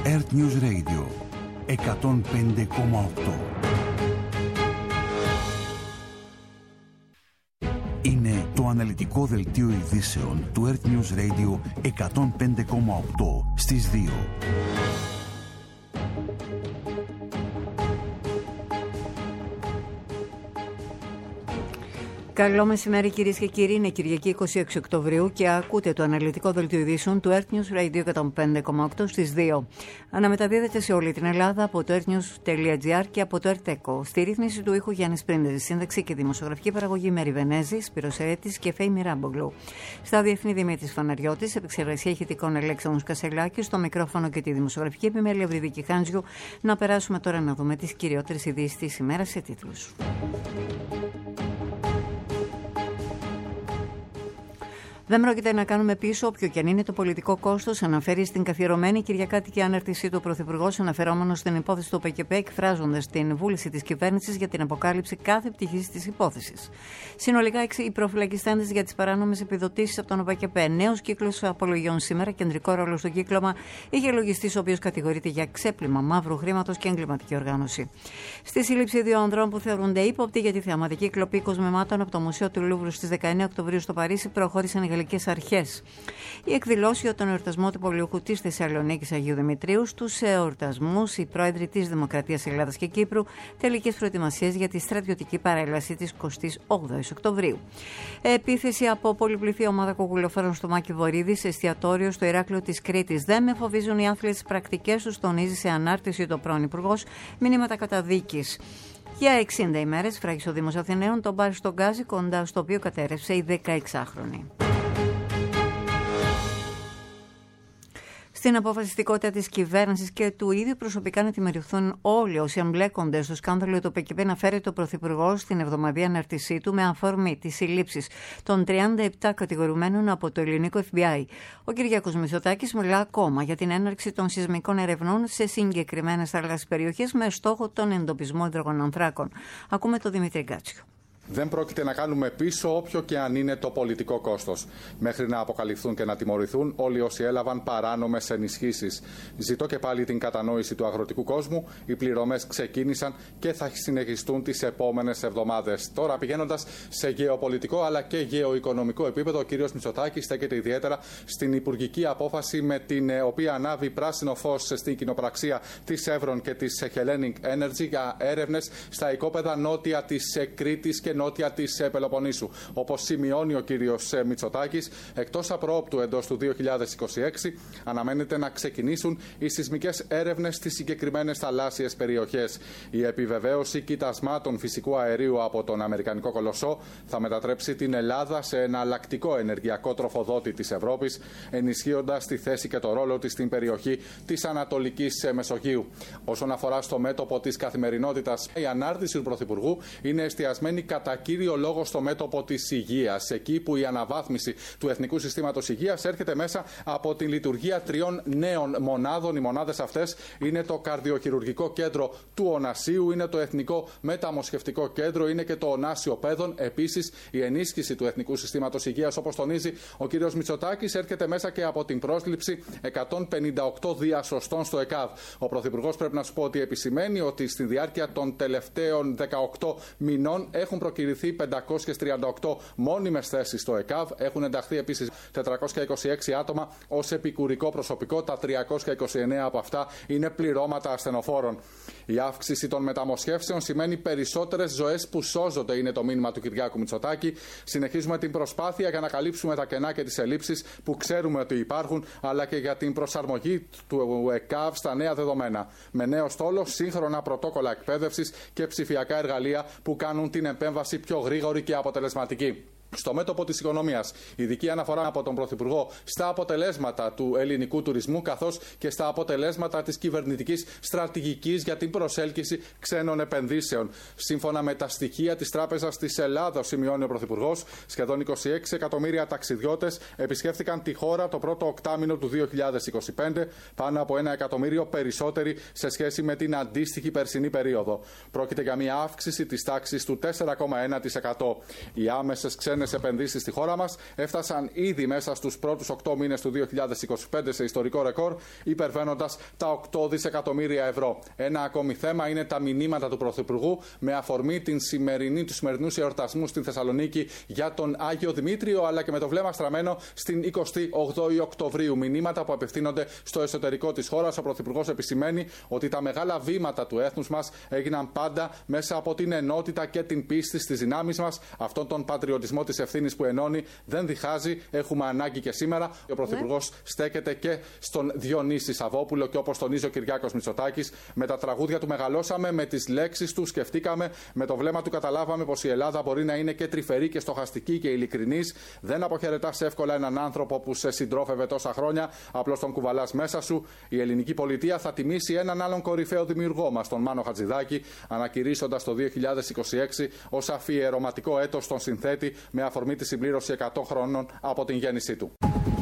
Earth News Radio 105,8. Είναι το αναλυτικό δελτίο ειδήσεων του Earth News Radio 105,8 στις 2. Καλό μεσημέρι κυρίες και κύριοι, είναι Κυριακή 26 Οκτωβρίου και ακούτε το αναλυτικό δελτίο ειδήσεων του Earth News Radio 105,8 στις 2. Αναμεταδίδεται σε όλη την Ελλάδα από το earthnews.gr και από το Earth Echo. Στη ρύθμιση του ήχου Γιάννης Πρίντεζης, σύνταξη και δημοσιογραφική παραγωγή Μέρη Βενέζη, Σπύρος Ερέτης και Φέη Μιράμπογλου. Στα διεθνή Δημήτρης Φαναριώτης, επεξεργασία ηχητικών Αλέξανδρος Κασελάκης, στο μικρόφωνο και τη δημοσιογραφική επιμέλεια Βρυδίκη Χάντζιου. Να περάσουμε τώρα να δούμε τις κυριότερες ειδήσεις της ημέρας σε τίτλους. Δεν πρόκειται να κάνουμε πίσω όποιο και αν είναι το πολιτικό κόστος, αναφέρει στην καθιερωμένη κυριακάτικη ανάρτησή του ο Πρωθυπουργός, αναφερόμενος στην υπόθεση του ΠΚΠ, εκφράζοντας την βούληση της κυβέρνησης για την αποκάλυψη κάθε πτυχής της υπόθεσης. Συνολικά, οι προφυλακιστέντες για τις παράνομες επιδοτήσεις από τον ΠΚΠ. Νέος κύκλος απολογιών σήμερα, κεντρικό ρόλο στο κύκλωμα, είχε λογιστής ο οποίος κατηγορείται για ξέπλυμα μαύρου χρήματος και εγκληματική οργάνωση. Στη σύλληψη δύο ανδρών που θεωρούνται ύποπτοι για τη θεαματική κλοπή κοσμημάτων από το Μουσείο του Λούβρου στις 19 Οκτωβρίου στο Παρίσι προχώρησαν γαλλικές αρχές. Η εκδηλώση για τον εορτασμό του Πολιούχου της Θεσσαλονίκης Αγίου Δημητρίου, στους εορτασμούς, οι πρόεδροι της Δημοκρατίας Ελλάδας και Κύπρου, τελικές προετοιμασίες για τη στρατιωτική παρέλαση της 28ης Οκτωβρίου. Επίθεση από πολυπληθή ομάδα κοκκουλοφόρων στο Μάκη Βορίδη, σε εστιατόριο στο Ηράκλειο της Κρήτης. Δεν με φοβίζουν οι άθλητες πρακτικές τους, τονίζει σε ανάρτηση το πρώην Υπουργός, μηνύματα καταδίκης. Για 60 ημέρες φράγησε ο Δήμος Αθηναίων τον μπαρ στον Γκάζι, κοντά στο οποίο κατέρευσε η 16χρονη. Στην αποφασιστικότητα της κυβέρνησης και του ίδιου προσωπικά να τιμωρηθούν όλοι όσοι εμπλέκονται στο σκάνδαλο του ΠΚΠ, αναφέρεται ο Πρωθυπουργός στην εβδομαδιαία αναρτησή του με αφορμή τις συλλήψεις των 37 κατηγορουμένων από το ελληνικό FBI. Ο Κυριάκος Μητσοτάκης μιλά ακόμα για την έναρξη των σεισμικών ερευνών σε συγκεκριμένες θαλάσσιες περιοχές με στόχο τον εντοπισμό υδρογονανθράκων. Ακούμε τον Δημήτρη Γκάτσιο. Δεν πρόκειται να κάνουμε πίσω όποιο και αν είναι το πολιτικό κόστος, μέχρι να αποκαλυφθούν και να τιμωρηθούν όλοι όσοι έλαβαν παράνομες ενισχύσεις. Ζητώ και πάλι την κατανόηση του αγροτικού κόσμου. Οι πληρωμές ξεκίνησαν και θα συνεχιστούν τις επόμενες εβδομάδες. Τώρα, πηγαίνοντας σε γεωπολιτικό αλλά και γεωοικονομικό επίπεδο, ο κύριος Μητσοτάκης στέκεται ιδιαίτερα στην υπουργική απόφαση με την οποία ανάβει πράσινο φως στην κοινοπραξία της Εύρον και της Hellenic Energy για έρευνες στα οικόπεδα νότια της Κρήτης και νότια της Πελοποννήσου. Όπως σημειώνει ο κύριος Μητσοτάκης, εκτός απροόπτου εντός του 2026 αναμένεται να ξεκινήσουν οι σεισμικές έρευνες στις συγκεκριμένες θαλάσσιες περιοχές. Η επιβεβαίωση κοιτασμάτων φυσικού αερίου από τον Αμερικανικό κολοσσό θα μετατρέψει την Ελλάδα σε εναλλακτικό ενεργειακό τροφοδότη της Ευρώπης, ενισχύοντας τη θέση και το ρόλο της στην περιοχή της Ανατολικής Μεσογείου. Όσον αφορά στο μέτωπο της καθημερινότητας, η ανάρτηση του Πρωθυπουργού είναι εστιασμένη κατά κύριο λόγο στο μέτωπο της υγείας, εκεί που η αναβάθμιση του Εθνικού Συστήματος Υγείας έρχεται μέσα από την λειτουργία 3 νέων μονάδων. Οι μονάδες αυτές είναι το Καρδιοχειρουργικό Κέντρο του Ωνασίου, είναι το Εθνικό Μεταμοσχευτικό Κέντρο, είναι και το Ωνάσιο Παιδών. Επίσης, η ενίσχυση του Εθνικού Συστήματος Υγείας, όπως τονίζει ο κ. Μητσοτάκης, έρχεται μέσα και από την πρόσληψη 158 διασωστών στο ΕΚΑΒ. Ο Πρωθυπουργός, πρέπει να σου πω ότι επισημαίνει ότι στη διάρκεια των τελευταίων 18 μηνών έχουν προκηρυθεί 538 μόνιμες θέσεις στο ΕΚΑΒ. Έχουν ενταχθεί επίσης 426 άτομα ως επικουρικό προσωπικό. Τα 329 από αυτά είναι πληρώματα ασθενοφόρων. Η αύξηση των μεταμοσχεύσεων σημαίνει περισσότερες ζωές που σώζονται, είναι το μήνυμα του Κυριάκου Μητσοτάκη. Συνεχίζουμε την προσπάθεια για να καλύψουμε τα κενά και τις ελλείψεις που ξέρουμε ότι υπάρχουν, αλλά και για την προσαρμογή του ΕΚΑΒ στα νέα δεδομένα. Με νέο στόλο, σύγχρονα πρωτόκολλα εκπαίδευσης και ψηφιακά εργαλεία που κάνουν την επέμβαση πιο γρήγορη και αποτελεσματική. Στο μέτωπο της οικονομίας, ειδική αναφορά από τον Πρωθυπουργό στα αποτελέσματα του ελληνικού τουρισμού, καθώς και στα αποτελέσματα της κυβερνητικής στρατηγικής για την προσέλκυση ξένων επενδύσεων. Σύμφωνα με τα στοιχεία της Τράπεζας της Ελλάδας, σημειώνει ο Πρωθυπουργός, σχεδόν 26 εκατομμύρια ταξιδιώτες επισκέφθηκαν τη χώρα το πρώτο οκτάμηνο του 2025, πάνω από 1 εκατομμύριο περισσότεροι σε σχέση με την αντίστοιχη περσινή περίοδο. Πρόκειται για μια αύξηση της τάξης του 4,1%. Οι άμεσες ξένες ξένες επενδύσεις στη χώρα μας έφτασαν ήδη μέσα στους πρώτους 8 μήνες του 2025 σε ιστορικό ρεκόρ, υπερβαίνοντας τα 8 δισεκατομμύρια ευρώ. Ένα ακόμη θέμα είναι τα μηνύματα του Πρωθυπουργού με αφορμή τους σημερινούς εορτασμούς στην Θεσσαλονίκη για τον Άγιο Δημήτριο, αλλά και με το βλέμμα στραμμένο στην 28η Οκτωβρίου. Μηνύματα που απευθύνονται στο εσωτερικό της χώρας. Ο Πρωθυπουργός επισημαίνει ότι τα μεγάλα βήματα του έθνους μας έγιναν πάντα μέσα από την ενότητα και την πίστη στις δυνάμεις μας. Αυτόν τον πατριωτισμό της ευθύνης που ενώνει δεν διχάζει. Έχουμε ανάγκη και σήμερα. Ο Πρωθυπουργός στέκεται και στον Διονύση Σαββόπουλο και όπως τονίζει ο Κυριάκος Μητσοτάκης, με τα τραγούδια του μεγαλώσαμε, με τις λέξεις του σκεφτήκαμε, με το βλέμμα του καταλάβαμε πως η Ελλάδα μπορεί να είναι και τρυφερή και στοχαστική και ειλικρινής. Δεν αποχαιρετάς εύκολα έναν άνθρωπο που σε συντρόφευε τόσα χρόνια, απλώς τον κουβαλάς μέσα σου. Η ελληνική πολιτεία θα τιμήσει έναν άλλον κορυφαίο δημιουργό μας, τον Μάνο Χατζηδάκη, ανακηρύσσοντας το 2026 ως αφιερωματικό έτος στον συνθέτη με αφορμή τη συμπλήρωση 100 χρόνων από την γέννησή του.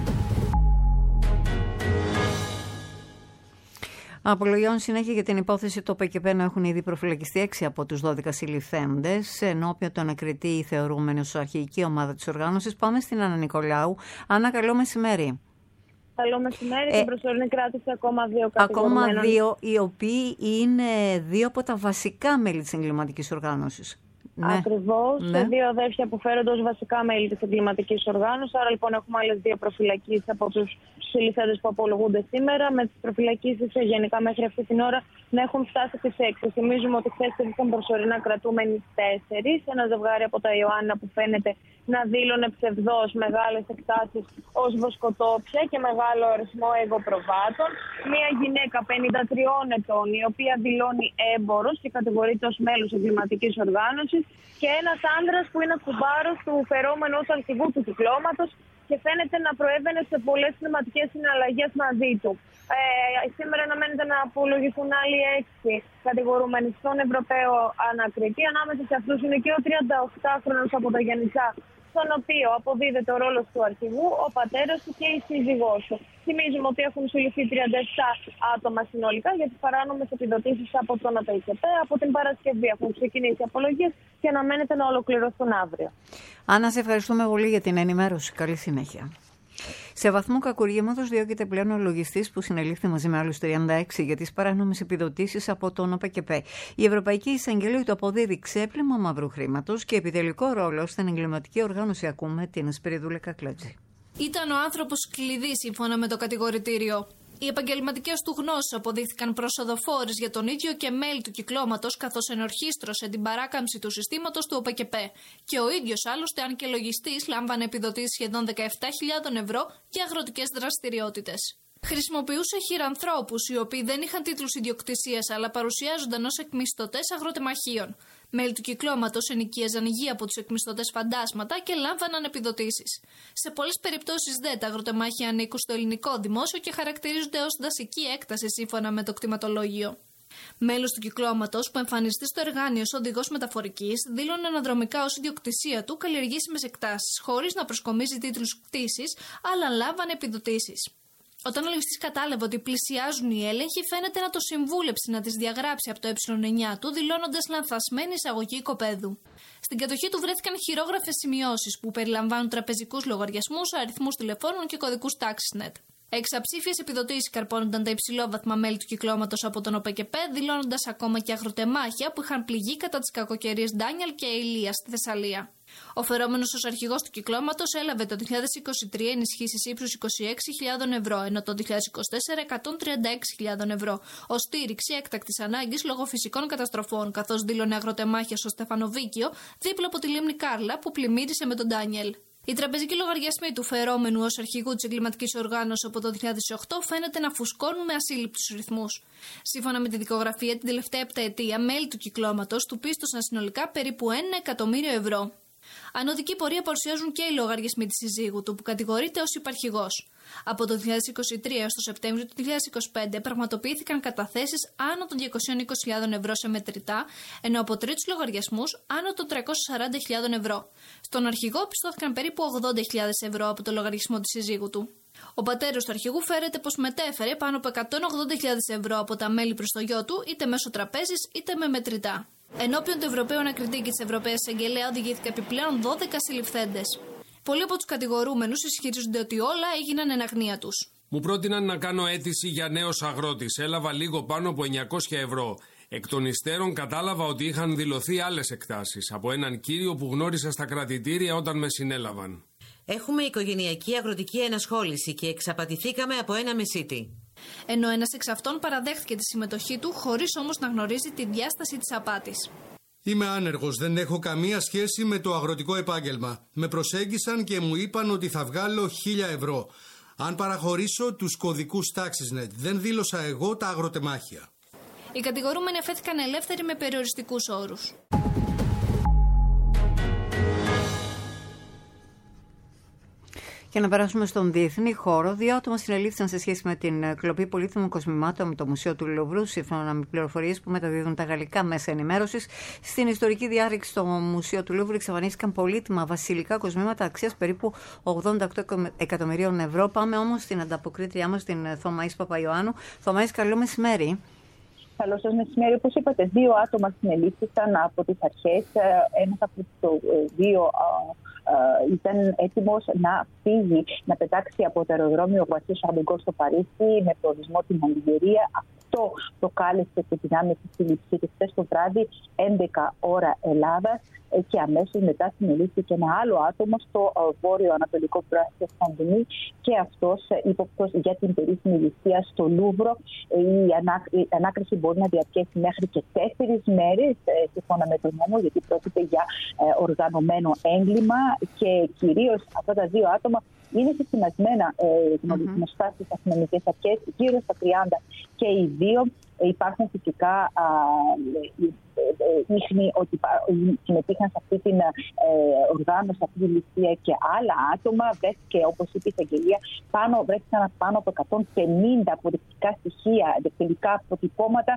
Απολογιών συνέχεια για την υπόθεση το ΠΚΠ να έχουν ήδη προφυλακιστεί 6 από τους 12 συλληφθέντες, ενώπιον τον ακριτή θεωρούμενοι ως αρχική ομάδα της οργάνωσης. Πάμε στην Άννα Νικολάου. Άννα, καλό μεσημέρι. Καλό μεσημέρι. Την προσωρινή κράτηση ακόμα 2 κατηγορουμένων. Ακόμα 2, οι οποίοι είναι 2 από τα βασικά μέλη της εγκληματικής οργάνωσης. Ναι. Ακριβώς. Ναι. 2 αδέρφια που φέρονται ως βασικά μέλη της εγκληματικής οργάνωσης. Άρα λοιπόν έχουμε άλλες 2 προφυλακίσεις από τους συλληφθέντες που απολογούνται σήμερα. Με τις προφυλακίσεις γενικά μέχρι αυτή την ώρα να έχουν φτάσει τις 6. Θυμίζουμε ότι χθες ήταν προσωρινά κρατούμενοι 4. Ένα ζευγάρι από τα Ιωάννα που φαίνεται να δήλωνε ψευδώς μεγάλες εκτάσεις ως βοσκοτόπια και μεγάλο αριθμό εγωπροβάτων. Μία γυναίκα 53 ετών, η οποία δηλώνει έμπορος και κατηγορείται ως μέλος εγκληματικής οργάνωσης, και ένας άνδρας που είναι κουμπάρος του φερόμενου ως αρχηγού του κυκλώματος και φαίνεται να προέβαινε σε πολλές κλιματικές συναλλαγές μαζί του. Σήμερα αναμένεται να απολογηθούν άλλοι 6 κατηγορούμενοι στον Ευρωπαίο ανακριτή. Ανάμεσα σε αυτούς είναι και ο 38χρονος από τα Γιαννησά, στον οποίο αποδίδεται ο ρόλος του αρχηγού, ο πατέρας του και η σύζυγός του. Θυμίζουμε ότι έχουν συλληφθεί 37 άτομα συνολικά για τις παράνομες επιδοτήσεις από τον ΠΚΠ. Από την Παρασκευή έχουν ξεκινήσει απολογίες και αναμένεται να ολοκληρωθούν αύριο. Άννα, σε ευχαριστούμε πολύ για την ενημέρωση. Καλή συνέχεια. Σε βαθμό κακουργήματος διώκεται πλέον ο λογιστής που συνελήφθη μαζί με άλλους 36 για τις παράνομες επιδοτήσεις από τον ΟΠΚΠ. Η Ευρωπαϊκή Εισαγγελία του αποδίδει ξέπλυμα μαύρου χρήματος και επιτελικό ρόλο στην εγκληματική οργάνωση. Ακούμε την Σπυριδούλα Κακλέτζη. Ήταν ο άνθρωπος κλειδί σύμφωνα με το κατηγορητήριο. Οι επαγγελματικές του γνώσεις αποδείχθηκαν προσοδοφόρες για τον ίδιο και μέλη του κυκλώματος, καθώς ενορχίστρωσε την παράκαμψη του συστήματος του ΟΠΚΠ. Και ο ίδιος άλλωστε, αν και λογιστής, λάμβανε επιδοτήσεις σχεδόν 17.000 ευρώ για αγροτικές δραστηριότητες. Χρησιμοποιούσε χειρανθρώπους, οι οποίοι δεν είχαν τίτλους ιδιοκτησίας, αλλά παρουσιάζονταν ως εκμισθωτές αγροτεμαχίων. Μέλη του κυκλώματος ενοικίαζαν γη από τους εκμισθωτές φαντάσματα και λάμβαναν επιδοτήσεις. Σε πολλές περιπτώσεις τα αγροτεμάχια ανήκουν στο ελληνικό δημόσιο και χαρακτηρίζονται ως δασική έκταση σύμφωνα με το κτηματολόγιο. Μέλος του κυκλώματος που εμφανιστεί στο εργάνιο ως οδηγός μεταφορικής δήλωνε αναδρομικά ως ιδιοκτησία του καλλιεργήσιμες εκτάσεις, χωρίς να προσκομίζει τίτλους κτήσης, αλλά λάμβανε επιδοτήσεις. Όταν ο λογιστής κατάλαβε ότι πλησιάζουν οι έλεγχοι, φαίνεται να το συμβούλεψε να τις διαγράψει από το ε9 του, δηλώνοντας λανθασμένη εισαγωγή οικοπαίδου. Στην κατοχή του βρέθηκαν χειρόγραφες σημειώσεις που περιλαμβάνουν τραπεζικούς λογαριασμούς, αριθμούς τηλεφώνων και κωδικούς TaxNet. Εξαψήφιες επιδοτήσεις καρπώνονταν τα υψηλόβαθμα μέλη του κυκλώματος από τον ΟΠΚΠ, δηλώνοντας ακόμα και αγροτεμάχια που είχαν πληγεί κατά τις κακοκαιρίες Ντάνιελ και Ηλία στη Θεσσαλία. Ο φερόμενος ως αρχηγός του κυκλώματος έλαβε το 2023 ενισχύσεις ύψους 26.000 ευρώ, ενώ το 2024 136.000 ευρώ, ως στήριξη έκτακτης ανάγκης λόγω φυσικών καταστροφών, καθώς δήλωνε αγροτεμάχια στο Στεφανοβίκιο, δίπλα από τη λίμνη Κάρλα που πλημμύρισε με τον Ντάνιελ. Οι τραπεζικοί λογαριασμοί του φερόμενου ως αρχηγού της εγκληματικής οργάνωσης από το 2008 φαίνεται να φουσκώνουν με ασύλληπτους ρυθμούς. Σύμφωνα με τη δικογραφία, την τελευταία επταετία, μέλη του κυκλώματος του πίστοσαν συνολικά περίπου 1 εκατομμύριο ευρώ. Ανωδική πορεία παρουσιάζουν και οι λογαριασμοί της συζύγου του, που κατηγορείται ως υπαρχηγός. Από το 2023 έως το Σεπτέμβριο του 2025 πραγματοποιήθηκαν καταθέσεις άνω των 220.000 ευρώ σε μετρητά, ενώ από τρίτους λογαριασμούς άνω των 340.000 ευρώ. Στον αρχηγό πιστώθηκαν περίπου 80.000 ευρώ από το λογαριασμό της συζύγου του. Ο πατέρας του αρχηγού φέρεται πως μετέφερε πάνω από 180.000 ευρώ από τα μέλη προς το γιο του, είτε μέσω τραπέζης είτε με μετρητά. Ενώπιον του Ευρωπαίου Ανακριτή και της Ευρωπαίας Εισαγγελέα οδηγήθηκαν επιπλέον 12 συλληφθέντες. Πολλοί από τους κατηγορούμενους ισχυρίζονται ότι όλα έγιναν εν αγνία τους. Μου πρότειναν να κάνω αίτηση για νέος αγρότης. Έλαβα λίγο πάνω από 900 ευρώ. Εκ των υστέρων κατάλαβα ότι είχαν δηλωθεί άλλες εκτάσεις από έναν κύριο που γνώρισα στα κρατητήρια όταν με συνέλαβαν. Έχουμε οικογενειακή αγροτική ενασχόληση και εξαπατηθήκαμε από ένα μεσίτη. Ενώ ένας εξ αυτών παραδέχθηκε τη συμμετοχή του, χωρίς όμως να γνωρίζει τη διάσταση της απάτης. Είμαι άνεργος, δεν έχω καμία σχέση με το αγροτικό επάγγελμα. Με προσέγγισαν και μου είπαν ότι θα βγάλω 1.000 ευρώ. Αν παραχωρήσω τους κωδικούς TaxisNet, δεν δήλωσα εγώ τα αγροτεμάχια. Οι κατηγορούμενοι αφέθηκαν ελεύθεροι με περιοριστικούς όρους. Για να περάσουμε στον διεθνή χώρο, 2 άτομα συνελήφθησαν σε σχέση με την κλοπή πολύτιμων κοσμημάτων με το Μουσείο του Λούβρου, σύμφωνα με πληροφορίες που μεταδίδουν τα γαλλικά μέσα ενημέρωσης. Στην ιστορική διάρρηξη στο Μουσείο του Λούβρου εξαφανίστηκαν πολύτιμα βασιλικά κοσμήματα αξίας περίπου 88 εκατομμυρίων ευρώ. Πάμε όμως στην ανταποκρίτριά μας, την Θωμαΐς Παπαϊωάννου. Θωμαΐς, καλό μεσημέρι. Καλό σας μεσημέρι. Όπως είπατε, 2 άτομα συνελήφθησαν από τις αρχές. Ένας από τους 2 ήταν έτοιμος να φύγει, να πετάξει από το αεροδρόμιο Γουασί Σαρντεγκόλ στο Παρίσι με προορισμό την Αλγερία. Αυτό προκάλεσε τη δυνάμεση σύλληψη και χθες το βράδυ 11 ώρα Ελλάδας και αμέσως μετά συνελήφθηκε ένα άλλο άτομο στο βόρειο-ανατολικό προάστιο Σαντενή και αυτός ύποπτος για την περίφημη ληστεία στο Λούβρο. Η ανάκριση μπορεί να διαρκέσει μέχρι και 4 μέρες σύμφωνα με τον νόμο, γιατί πρόκειται για οργανωμένο έγκλημα και κυρίως αυτά τα 2 άτομα είναι συστηματισμένα γνωστά στις αστυνομικές αρχές, γύρω στα 30 και οι 2. Υπάρχουν φυσικά ίχνη ότι συμμετείχαν σε αυτή την οργάνωση, σε αυτή τη ληστεία και άλλα άτομα. Βρέθηκε, όπως είπε η εισαγγελία, βρέθηκαν πάνω από 150 αποδεικτικά στοιχεία, δακτυλικά αποτυπώματα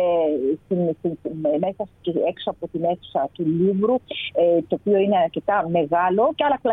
μέσα και έξω από την αίθουσα του Λούβρου, το οποίο είναι αρκετά μεγάλο, και άλλα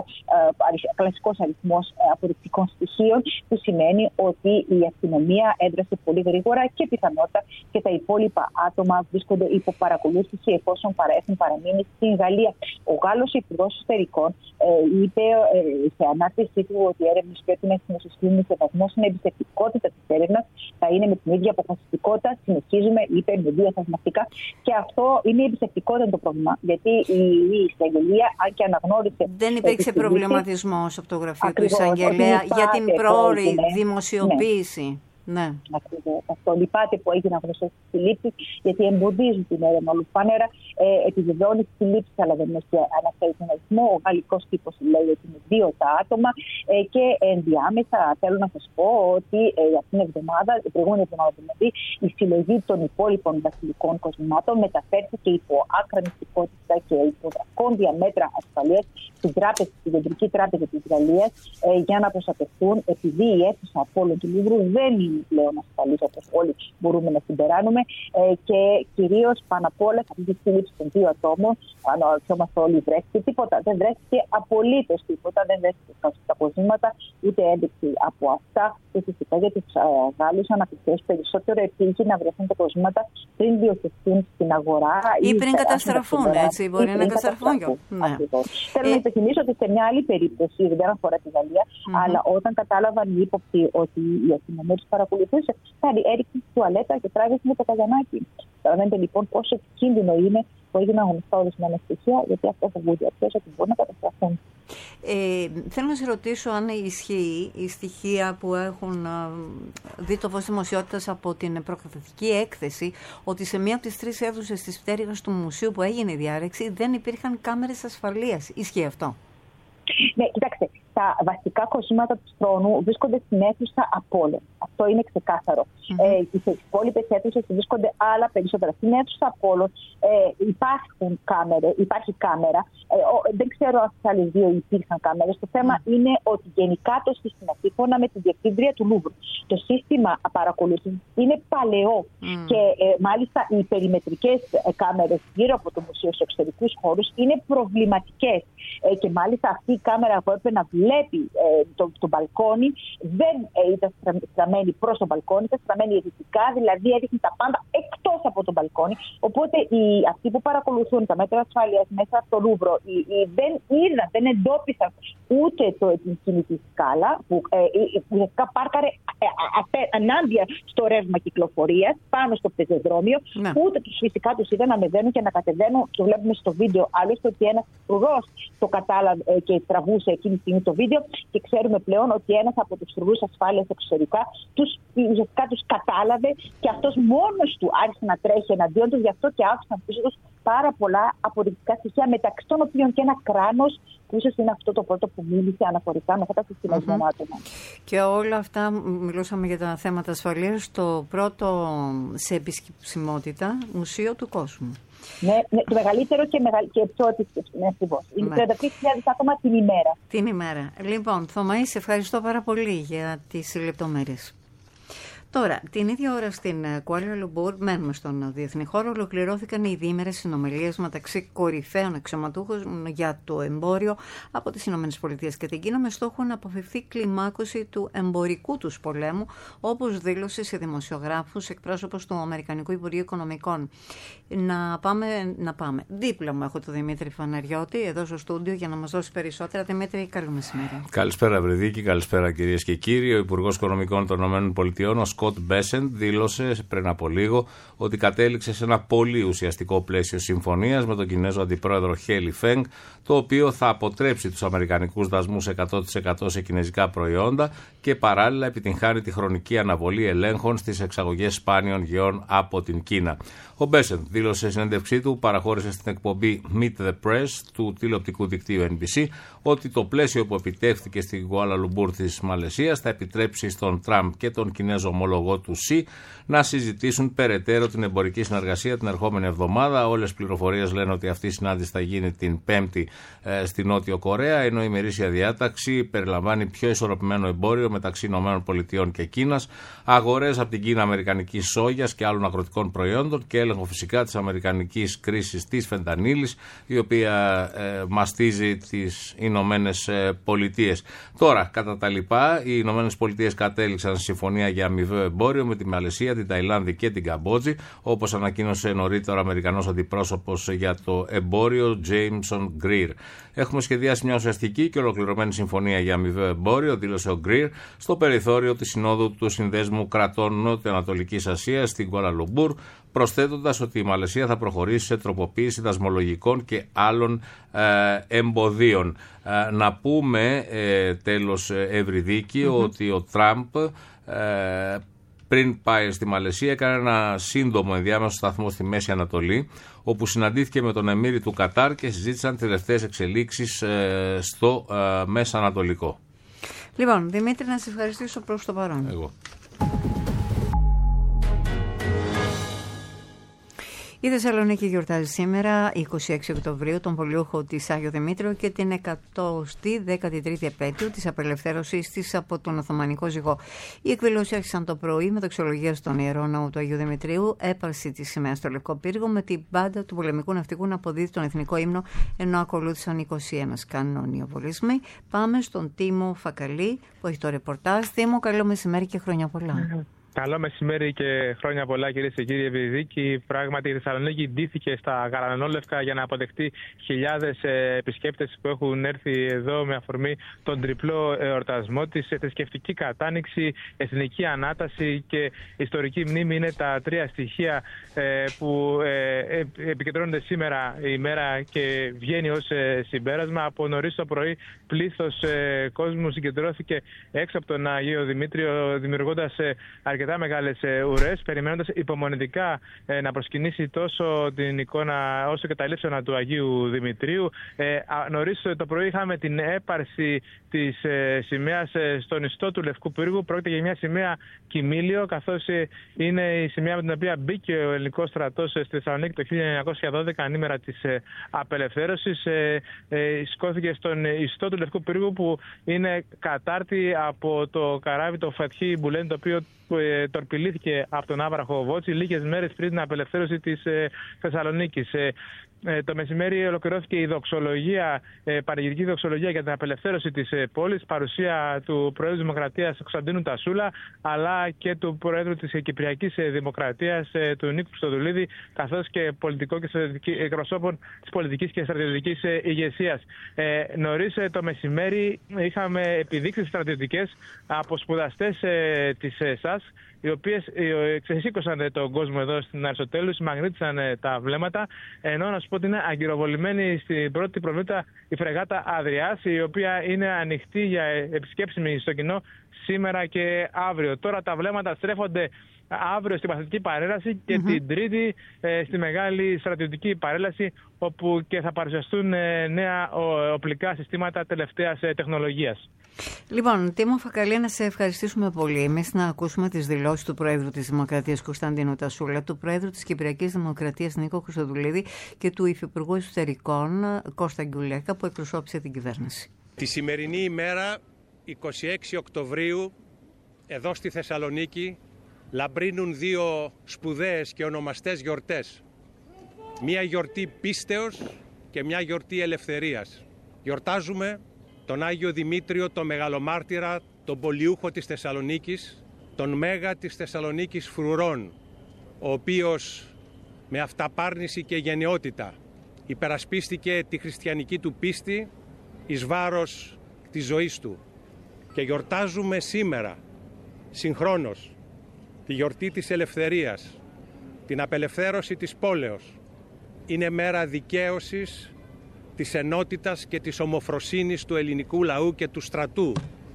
κλασικός αριθμός αποδεικτικών στοιχείων, που σημαίνει ότι η αστυνομία έδρασε πολύ γρήγορα και πιθανότατα και τα υπόλοιπα άτομα βρίσκονται υπό παρακολούθηση εφόσον έχουν παραμείνει στην Γαλλία. Ο Γάλλος Υπουργός Εσωτερικών είπε σε ανάρτησή του ότι οι έρευνες πρέπει να συνεχιστούν σε βαθμό στην εμπιστευτικότητα της έρευνας. Θα είναι με την ίδια αποφασιστικότητα. Συνεχίζουμε, είπε, με διαθεσμαστικά. Και αυτό είναι η εμπιστευτικότητα το πρόβλημα. Γιατί η εισαγγελία, αν και αναγνώρισε. Δεν υπήρξε προβληματισμός από το γραφείο του εισαγγελέα για την πρόωρη δημοσιοποίηση. Ναι. Ακριβώς. Αυτό λυπάται που έγιναν γνωστές τις συλλήψεις, γιατί εμποδίζουν την έρευνα ολουφάνερα, επιβεβαιώνει τις συλλήψεις, αλλά δεν έχει αναφέρει τον αριθμό. Ο γαλλικός τύπος λέει ότι είναι 2 τα άτομα και ενδιάμεσα θέλω να σας πω ότι αυτήν την εβδομάδα, την προηγούμενη εβδομάδα δηλαδή, η συλλογή των υπόλοιπων βασιλικών κοσμημάτων μεταφέρθηκε υπό άκρα μυστικότητα και υπό δρακόντια μέτρα ασφαλείας στην Κεντρική Τράπεζα της Γαλλίας για να προστατευτούν, επειδή η αίθουσα Απόλλων του Λούβρου δεν είναι πλέον ασφαλής όπως όλοι μπορούμε να συμπεράνουμε, και κυρίως πάνω απ' όλα αυτή τη σύλληψη των 2 ατόμων, αν όμως όλοι βρέθηκε τίποτα, δεν βρέθηκε απολύτως τίποτα, δεν βρέθηκε τα κοσμήματα, ούτε ένδειξη από αυτά, και φυσικά για τους Γάλλους αναπτυξιακούς περισσότερο επίγει να βρεθούν τα κοσμήματα πριν διοχετευτούν στην αγορά ή πριν καταστραφούν, έτσι, μπορεί να καταστραφούν. Ναι. Θέλω να υπενθυμίσω ότι σε μια άλλη περίπτωση, δεν αφορά τη Γαλλία, αλλά όταν κατάλαβαν οι ύποπτοι ότι η αστυνομία τους παρακολουθούσε, έριξε τη τουαλέτα και τράβηξε με το καζανάκι. Καταλαβαίνετε λοιπόν πόσο κίνδυνο είναι που έγιναν γνωστά ορισμένα στοιχεία, γιατί αυτό φοβούνται αυτές ότι μπορούν να καταστραφούν. Θέλω να σε ρωτήσω αν ισχύει η στοιχεία που έχουν δει το φως δημοσιότητας από την προκαταθετική έκθεση, ότι σε μία από τις 3 αίθουσες της πτέρυγας του μουσείου που έγινε η διάρρηξη δεν υπήρχαν κάμερες ασφαλείας. Ισχύει αυτό? Ναι, κοιτάξτε, τα βασικά κοσμήματα του θρόνου βρίσκονται στην αίθουσα Απόλλων. Αυτό είναι ξεκάθαρο. Στις υπόλοιπες αίθουσες βρίσκονται άλλα περισσότερα. Στην αίθουσα Απόλλων υπάρχει κάμερα. Δεν ξέρω αν στις άλλες 2 υπήρχαν κάμερες. Το θέμα είναι ότι γενικά το σύστημα, σύμφωνα με τη διευθύντρια του Λούβρου, το σύστημα παρακολούθησης είναι παλαιό. Και μάλιστα οι περιμετρικές κάμερες γύρω από το μουσείο στους εξωτερικούς χώρους είναι προβληματικές. Και μάλιστα αυτή η κάμερα που έπρεπε να βλέπει το μπαλκόνι δεν ήταν στραμμένη στραμμένη προς το μπαλκόνι, ήταν στραμμένη δυτικά, δηλαδή έδειχνε τα πάντα εκτός από το μπαλκόνι. Οπότε αυτοί που παρακολουθούν τα μέτρα ασφάλειας μέσα στο Λούβρο δεν εντόπισαν ούτε την κινητή σκάλα που ουσιαστικά πάρκαρε ενάντια στο ρεύμα κυκλοφορίας πάνω στο πεζοδρόμιο. Ναι. Ούτε φυσικά τους είδαν να ανεβαίνουν και να κατεβαίνουν. Το βλέπουμε στο βίντεο. Άλλωστε ότι ένας υπουργός το κατάλαβε και τραβούσε εκείνη τη στιγμή το βίντεο. Και ξέρουμε πλέον ότι ένας από τους υπουργούς ασφάλειας εξωτερικά ουσιαστικά τους κατάλαβε και αυτός μόνος του άρχισε να τρέχει εναντίον τους. Γι' αυτό και άφησαν πίσω τους πάρα πολλά αποδεικτικά στοιχεία, μεταξύ των οποίων και ένα κράνος, που ίσως είναι αυτό το πρώτο που μίλησε αναφορικά με αυτά τα συστηματισμένα άτομα. Και όλα αυτά, μιλούσαμε για τα θέματα ασφαλείας, το πρώτο σε επισκεψιμότητα μουσείο του κόσμου. Ναι, το μεγαλύτερο και πιο ακριβώς. Είναι 33.000 άτομα την ημέρα. Την ημέρα. Λοιπόν, Θωμαή, σε ευχαριστώ πάρα πολύ για τις λεπτομέρειες. Τώρα, την ίδια ώρα στην Κουάλα Λουμπούρ, μένουμε στον διεθνή χώρο, ολοκληρώθηκαν οι διήμερες συνομιλίες μεταξύ κορυφαίων αξιωματούχων για το εμπόριο από τις ΗΠΑ και την Κίνα, με στόχο να αποφευθεί κλιμάκωση του εμπορικού τους πολέμου, όπως δήλωσε σε δημοσιογράφους εκπρόσωπος του Αμερικανικού Υπουργείου Οικονομικών. Να πάμε. Δίπλα μου έχω τον Δημήτρη Φαναριώτη, εδώ στο στούντιο, για να μας δώσει περισσότερα. Δημήτρη, καλό μεσημέρι. Καλησπέρα, Βρεδίκη, καλησπέρα κυρίες και κύριοι. Ο Υπουργός Οικονομικών των ΗΠΑ, Σκοτ Μπέσεντ, δήλωσε πριν από λίγο ότι κατέληξε σε ένα πολύ ουσιαστικό πλαίσιο συμφωνίας με τον Κινέζο Αντιπρόεδρο Χέλι Φενγκ, το οποίο θα αποτρέψει τους αμερικανικούς δασμούς 100% σε κινέζικα προϊόντα και παράλληλα επιτυγχάνει τη χρονική αναβολή ελέγχων στις εξαγωγές σπάνιων γεών από την Κίνα. Ο Μπέσεντ δήλωσε σε συνέντευξή του, παραχώρησε στην εκπομπή Meet the Press του τηλεοπτικού δικτύου NBC, ότι το πλαίσιο που επιτεύχθηκε στην Κουάλα Λουμπούρ της Μαλαισίας θα επιτρέψει στον Τραμπ και τον Κινέζο ομολογό του Σι να συζητήσουν περαιτέρω την εμπορική συνεργασία την ερχόμενη εβδομάδα. Όλες οι πληροφορίες λένε ότι αυτή η συνάντηση θα γίνει την Πέμπτη στη Νότιο Κορέα, ενώ η ημερήσια διάταξη περιλαμβάνει πιο ισορροπημένο εμπόριο μεταξύ ΗΠΑ και Κίνας, αγορές από την Κίνα αμερικανικής σόγιας και άλλων αγροτικών προϊόντων και έλεγχο φυσικά της αμερικανικής κρίσης της φεντανίλης, η οποία μαστίζει τις ΗΠΑ. Τώρα, κατά τα λοιπά, οι ΗΠΑ κατέληξαν συμφωνία για αμοιβαίο εμπόριο με τη Μαλαισία, την Ταϊλάνδη και την Καμπότζη, όπως ανακοίνωσε νωρίτερα ο Αμερικανός αντιπρόσωπος για το εμπόριο, Jameson Greer. Έχουμε σχεδιάσει μια ουσιαστική και ολοκληρωμένη συμφωνία για αμοιβαίο εμπόριο, δήλωσε ο Greer, στο περιθώριο της Συνόδου του Συνδέσμου Κρατών Νότιο-Ανατολικής Ασίας στην Κουάλα Λουμπούρ, προσθέτοντας ότι η Μαλαισία θα προχωρήσει σε τροποποίηση δασμολογικών και άλλων εμποδίων. Να πούμε τέλος, Ευρυδίκη, ότι ο Τραμπ πριν πάει στη Μαλαισία έκανε ένα σύντομο ενδιάμεσο σταθμό στη Μέση Ανατολή, όπου συναντήθηκε με τον Εμμύρη του Κατάρ και συζήτησαν τις τελευταίες εξελίξεις στο Μέσα Ανατολικό. Λοιπόν, Δημήτρη, να σε ευχαριστήσω προς το παρόν. Εγώ. Η Θεσσαλονίκη γιορτάζει σήμερα, 26 Οκτωβρίου, τον πολιούχο της Άγιο Δημήτριο και την 113η επέτειο της απελευθέρωσής της από τον Οθωμανικό ζυγό. Οι εκδηλώσεις άρχισαν το πρωί με δοξολογία στον Ιερό Ναό του Αγίου Δημητρίου, έπαρση της σημαίας στο Λευκό Πύργο, με την μπάντα του πολεμικού ναυτικού να αποδίδει τον εθνικό ύμνο, ενώ ακολούθησαν 21 κανονιοβολισμοί. Πάμε στον Τίμο Φακαλή που έχει το ρεπορτάζ. Τίμο, καλό μεσημέρι και χρόνια πολλά. Καλό μεσημέρι και χρόνια πολλά, κυρίες και κύριοι. Ευρυδίκη, πράγματι η Θεσσαλονίκη ντύθηκε στα γαλανόλευκα για να αποδεχτεί χιλιάδες επισκέπτες που έχουν έρθει εδώ με αφορμή τον τριπλό εορτασμό της. Θρησκευτική κατάνοιξη, εθνική ανάταση και ιστορική μνήμη είναι τα τρία στοιχεία που επικεντρώνονται σήμερα η μέρα και βγαίνει ως συμπέρασμα. Από νωρίς το πρωί πλήθος κόσμου συγκεντρώθηκε έξω από τον Αγίο Δημήτριο, δημιουργώντας αρκετά μεγάλες ουρές, περιμένοντας υπομονετικά να προσκυνήσει τόσο την εικόνα όσο και τα λείψανα του Αγίου Δημητρίου. Νωρίς το πρωί είχαμε την έπαρση της σημαίας στον ιστό του Λευκού Πύργου. Πρόκειται για μια σημαία κοιμήλιο, καθώς είναι η σημαία με την οποία μπήκε ο ελληνικός στρατός στη Θεσσαλονίκη το 1912, ανήμερα της απελευθέρωσης. Σκόθηκε στον ιστό του Λευκού Πύργου, που είναι κατάρτι από το καράβι το Φατχή Μπουλέν, το οποίο τορπιλήθηκε από τον άβραχο Βότση λίγες μέρες πριν την απελευθέρωση της Θεσσαλονίκης. το μεσημέρι ολοκληρώθηκε η δοξολογία, πανηγυρική δοξολογία για την απελευθέρωση της πόλης, παρουσία του Προέδρου της Δημοκρατίας Κωνσταντίνου Τασούλα, αλλά και του Προέδρου της Κυπριακής Δημοκρατίας του Νίκου Χριστοδουλίδη, καθώς και πολιτικών και εκπροσώπων της πολιτικής και στρατιωτικής ηγεσίας. Νωρίς το μεσημέρι είχαμε επιδείξεις στρατιωτικές από σπουδαστές της ΕΣΑΣ, οι οποίες ξεσήκωσαν τον κόσμο εδώ στην Αριστοτέλους, μαγνήτησαν τα βλέμματα, ενώ να σου πω ότι είναι αγκυροβολημένη στην πρώτη προβίτα η φρεγάτα Αδριάς, η οποία είναι ανοιχτή για επισκέψιμη στο κοινό σήμερα και αύριο. Τώρα τα βλέμματα στρέφονται αύριο στην παθητική παρέλαση και την Τρίτη στη μεγάλη στρατιωτική παρέλαση, όπου και θα παρουσιαστούν νέα οπλικά συστήματα τελευταίας τεχνολογίας. Λοιπόν, Τίμο Φακαλή, να σε ευχαριστήσουμε πολύ. Εμείς να ακούσουμε τις δηλώσεις του Προέδρου της Δημοκρατίας Κωνσταντίνου Τασούλα, του Προέδρου της Κυπριακής Δημοκρατίας Νίκο Χριστοδουλίδη και του Υφυπουργού Εσωτερικών Κώστα Γκιουλέκα, που εκπροσώπησε την κυβέρνηση. Τη σημερινή ημέρα, 26 Οκτωβρίου, εδώ στη Θεσσαλονίκη, λαμπρύνουν δύο σπουδαίες και ονομαστές γιορτές. Μία γιορτή πίστεως και μια γιορτή ελευθερίας. Γιορτάζουμε τον Άγιο Δημήτριο, τον Μεγαλομάρτυρα, τον Πολιούχο της Θεσσαλονίκης, τον Μέγα της Θεσσαλονίκης Φρουρών, ο οποίος με αυταπάρνηση και γενναιότητα υπερασπίστηκε τη χριστιανική του πίστη εις βάρος της ζωής του. Και γιορτάζουμε σήμερα, συγχρόνως, τη γιορτή της ελευθερίας, την απελευθέρωση της πόλεως. Είναι μέρα δικαίωσης, της ενότητας και της ομοφροσύνης του ελληνικού λαού και του στρατού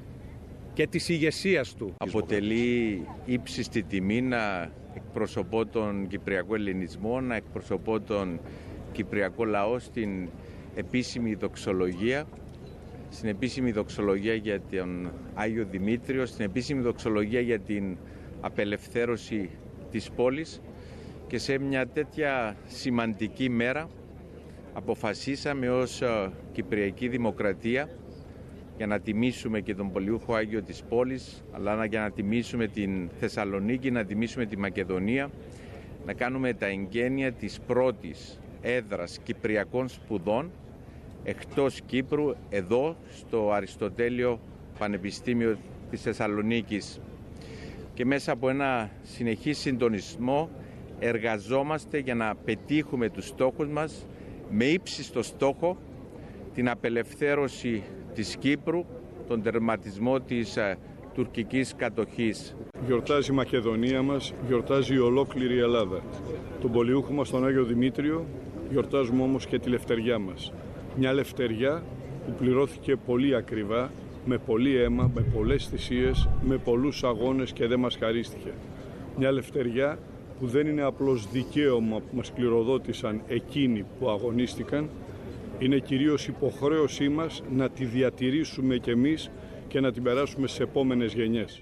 και της ηγεσίας του. Αποτελεί ύψιστη τιμή να εκπροσωπώ τον Κυπριακό Ελληνισμό, να εκπροσωπώ τον Κυπριακό λαό στην επίσημη δοξολογία, στην επίσημη δοξολογία για τον Άγιο Δημήτριο, στην επίσημη δοξολογία για την απελευθέρωση της πόλης, και σε μια τέτοια σημαντική μέρα αποφασίσαμε ως Κυπριακή Δημοκρατία, για να τιμήσουμε και τον Πολιούχο Άγιο της πόλης, αλλά για να τιμήσουμε την Θεσσαλονίκη, να τιμήσουμε τη Μακεδονία, να κάνουμε τα εγγένεια της πρώτης έδρας Κυπριακών σπουδών εκτός Κύπρου, εδώ στο Αριστοτέλειο Πανεπιστήμιο της Θεσσαλονίκης. Και μέσα από ένα συνεχή συντονισμό εργαζόμαστε για να πετύχουμε τους στόχους μας, με ύψιστο στόχο την απελευθέρωση της Κύπρου, τον τερματισμό της τουρκικής κατοχής. Γιορτάζει η Μακεδονία μας, γιορτάζει η ολόκληρη Ελλάδα. Τον Πολιούχο μας, τον Άγιο Δημήτριο, γιορτάζουμε όμως και τη λευτεριά μας. Μια λευτεριά που πληρώθηκε πολύ ακριβά, με πολύ αίμα, με πολλές θυσίες, με πολλούς αγώνες και δεν μας χαρίστηκε. Μια λευτεριά που δεν είναι απλώς δικαίωμα που μας κληροδότησαν εκείνοι που αγωνίστηκαν, είναι κυρίως υποχρέωσή μας να τη διατηρήσουμε κι εμείς και να την περάσουμε σε επόμενες γενιές.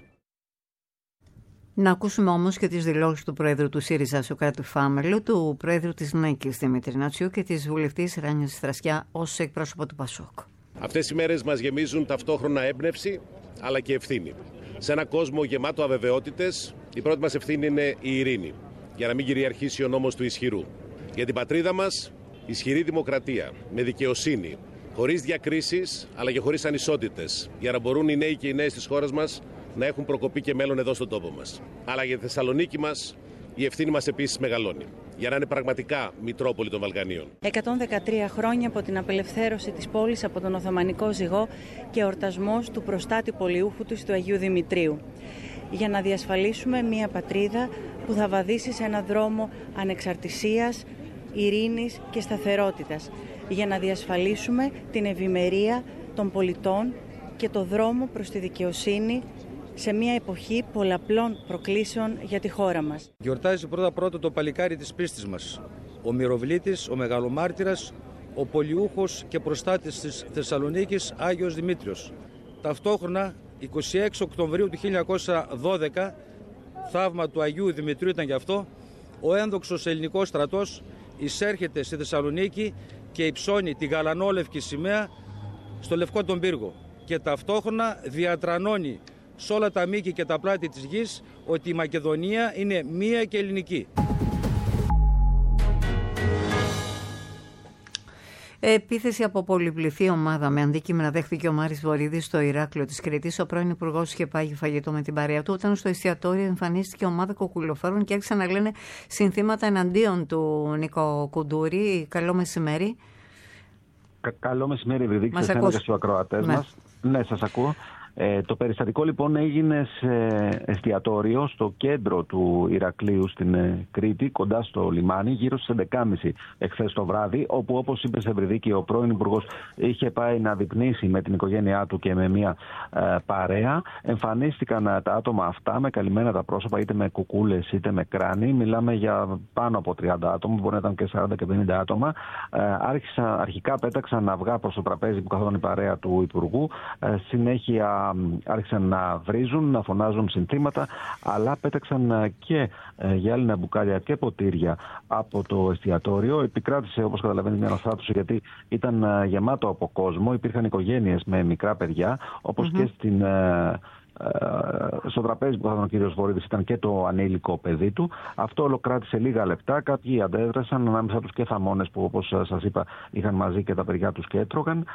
Να ακούσουμε όμως και τις δηλώσεις του Πρόεδρου του ΣΥΡΙΖΑ Σωκράτη Φάμελου, του Πρόεδρου της ΝΕΚΙΣ Δημήτρη Νατσιού και της Βουλευτής Ράνιας Θρασκιά ως εκπρόσωπο του ΠΑΣΟΚ. Αυτές οι μέρες μας γεμίζουν ταυτόχρονα έμπνευση αλλά και ευθύνη. Σε έναν κόσμο γεμάτο αβεβαιότητες, η πρώτη μας ευθύνη είναι η ειρήνη, για να μην κυριαρχήσει ο νόμος του ισχυρού. Για την πατρίδα μας, ισχυρή δημοκρατία, με δικαιοσύνη, χωρίς διακρίσεις αλλά και χωρίς ανισότητες, για να μπορούν οι νέοι και οι νέες της χώρας μας να έχουν προκοπή και μέλλον εδώ στον τόπο μας. Αλλά για τη Θεσσαλονίκη μας η ευθύνη μας επίσης μεγαλώνει, για να είναι πραγματικά Μητρόπολη των Βαλκανίων. 113 χρόνια από την απελευθέρωση της πόλης από τον Οθωμανικό ζυγό και εορτασμός του προστάτη πολιούχου του Αγίου Δημητρίου. Για να διασφαλίσουμε μια πατρίδα που θα βαδίσει σε έναν δρόμο ανεξαρτησίας, ειρήνης και σταθερότητας. Για να διασφαλίσουμε την ευημερία των πολιτών και το δρόμο προς τη δικαιοσύνη σε μια εποχή πολλαπλών προκλήσεων για τη χώρα μας. Γιορτάζει πρώτα το παλικάρι της πίστης μας, ο Μυροβλήτης, ο Μεγαλομάρτυρας, ο Πολιούχος και προστάτης της Θεσσαλονίκης Άγιος Δημήτριος. Ταυτόχρονα, 26 Οκτωβρίου του 1912, θαύμα του Αγίου Δημητρίου ήταν γι' αυτό, ο ένδοξος ελληνικός στρατός εισέρχεται στη Θεσσαλονίκη και υψώνει τη γαλανόλευκη σημαία στο Λευκό τον Πύργο και ταυτόχρονα διατρανώνει σε όλα τα μήκη και τα πλάτη της γης ότι η Μακεδονία είναι μία και ελληνική. Επίθεση από πολυπληθή ομάδα με αντικείμενα δέχθηκε ο Μάρης Βορίδης στο Ηράκλειο της Κρήτης. Ο πρώην υπουργός είχε πάγει φαγητό με την παρέα του. Όταν στο εστιατόριο εμφανίστηκε ομάδα κοκκουλοφόρων και άρχισαν να λένε συνθήματα εναντίον του Νίκο Κουντούρη. Καλό μεσημέρι. Καλό μεσημέρι, Ευρυδίκη. Σας έλεγα στους ακροατές μας. Ναι, σας ακούω. Το περιστατικό λοιπόν έγινε σε εστιατόριο στο κέντρο του Ηρακλείου στην Κρήτη, κοντά στο λιμάνι, γύρω στις 11.30 εχθές το βράδυ, όπου, όπως είπε σε Ευρυδίκη, ο πρώην υπουργός είχε πάει να δείπνήσει με την οικογένειά του και με μια παρέα. Εμφανίστηκαν τα άτομα αυτά με καλυμμένα τα πρόσωπα, είτε με κουκούλες είτε με κράνη. Μιλάμε για πάνω από 30 άτομα, μπορεί να ήταν και 40 και 50 άτομα. Αρχικά πέταξαν αυγά προς το τραπέζι που καθόταν η παρέα του υπουργού. Συνέχεια άρχισαν να βρίζουν, να φωνάζουν συνθήματα, αλλά πέταξαν και γυάλινα μπουκάλια και ποτήρια από το εστιατόριο. Επικράτησε, όπως καταλαβαίνετε, μια αναστάτωση, γιατί ήταν γεμάτο από κόσμο. Υπήρχαν οικογένειες με μικρά παιδιά, όπως και στο τραπέζι που θα ήταν ο κύριος Βορίδης ήταν και το ανήλικο παιδί του. Αυτό ολοκράτησε λίγα λεπτά. Κάποιοι αντέδρασαν, ανάμεσα τους και θαμώνες που, όπως σας είπα, είχαν μαζί και τα παιδιά τους και έτρωγαν.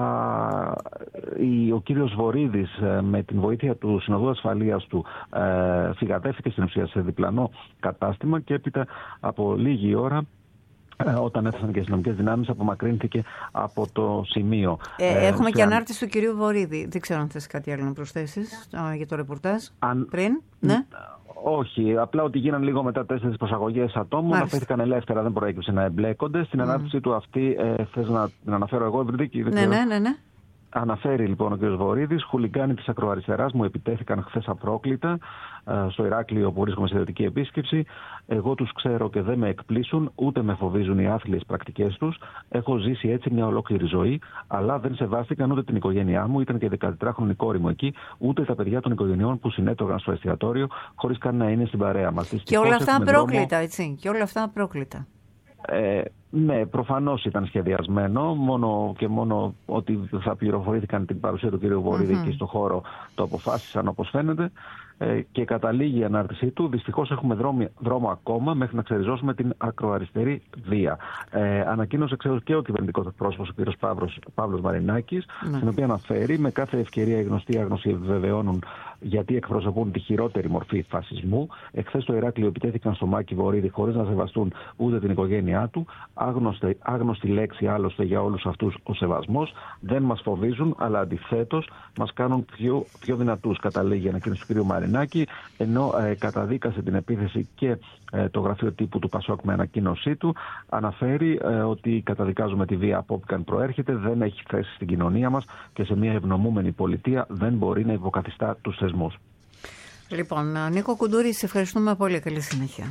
Ο κύριος Βορίδης, με την βοήθεια του Συνοδού Ασφαλείας του, φυγατεύτηκε στην ουσία σε διπλανό κατάστημα και έπειτα από λίγη ώρα, όταν έφτασαν και οι αστυνομικές δυνάμεις, απομακρύνθηκε από το σημείο. Έχουμε και ανάρτηση του κυρίου Βορίδη. Δεν ξέρω αν θες κάτι άλλο να προσθέσεις για το ρεπορτάζ πριν. Ναι. Όχι, απλά ότι γίνανε λίγο μετά 4 προσαγωγές ατόμων, αφήθηκαν ελεύθερα, δεν προέκυψε να εμπλέκονται. Στην ανάρτηση του αυτή, θες να την αναφέρω εγώ, Ευρυδίκη? Ναι. Αναφέρει λοιπόν ο κ. Βορίδης: χουλιγκάνοι της ακροαριστεράς μου επιτέθηκαν χθες απρόκλητα στο Ηράκλειο που βρίσκομαι σε ιδιωτική επίσκεψη. Εγώ τους ξέρω και δεν με εκπλήσουν, ούτε με φοβίζουν οι άθλιες πρακτικές τους. Έχω ζήσει έτσι μια ολόκληρη ζωή, αλλά δεν σεβάστηκαν ούτε την οικογένειά μου, ήταν και 14χρονη κόρη μου εκεί, ούτε τα παιδιά των οικογενειών που συνέτρωγαν στο εστιατόριο, χωρίς καν να είναι στην παρέα μας. Και όλα αυτά απρόκλητα, έτσι. Και όλα αυτά απρόκλητα. Ναι, προφανώς ήταν σχεδιασμένο, μόνο ότι θα πληροφορήθηκαν την παρουσία του κ. Βορίδη εκεί στο χώρο, το αποφάσισαν, όπως φαίνεται, και καταλήγει η ανάρτησή του. Δυστυχώς έχουμε δρόμο ακόμα μέχρι να ξεριζώσουμε την ακροαριστερή βία. Ανακοίνωσε και ο κυβερνητικός εκπρόσωπος, ο κ. Παύλος Μαρινάκης, στην οποία αναφέρει: με κάθε ευκαιρία οι γνωστοί άγνωστοι επιβεβαιώνουν γιατί εκπροσωπούν τη χειρότερη μορφή φασισμού. Εχθές στο Ηράκλειο επιτέθηκαν στο Μάκη Βορίδη χωρίς να σεβαστούν ούτε την οικογένειά του. Άγνωστη λέξη άλλωστε για όλους αυτούς ο σεβασμός. Δεν μας φοβίζουν, αλλά αντιθέτως μας κάνουν πιο δυνατούς, καταλήγει η ανακοίνωση του κ. Μαρινάκη, ενώ καταδίκασε την επίθεση και το γραφείο τύπου του Πασόκ με ανακοίνωσή του. Αναφέρει ότι καταδικάζουμε τη βία από όποιον προέρχεται, δεν έχει θέση στην κοινωνία μας και σε μια ευνομούμενη πολιτεία δεν μπορεί να υποκαθιστά τους θεσμούς. Λοιπόν, Νίκο Κουντούρη, σε ευχαριστούμε πολύ. Καλή συνέχεια.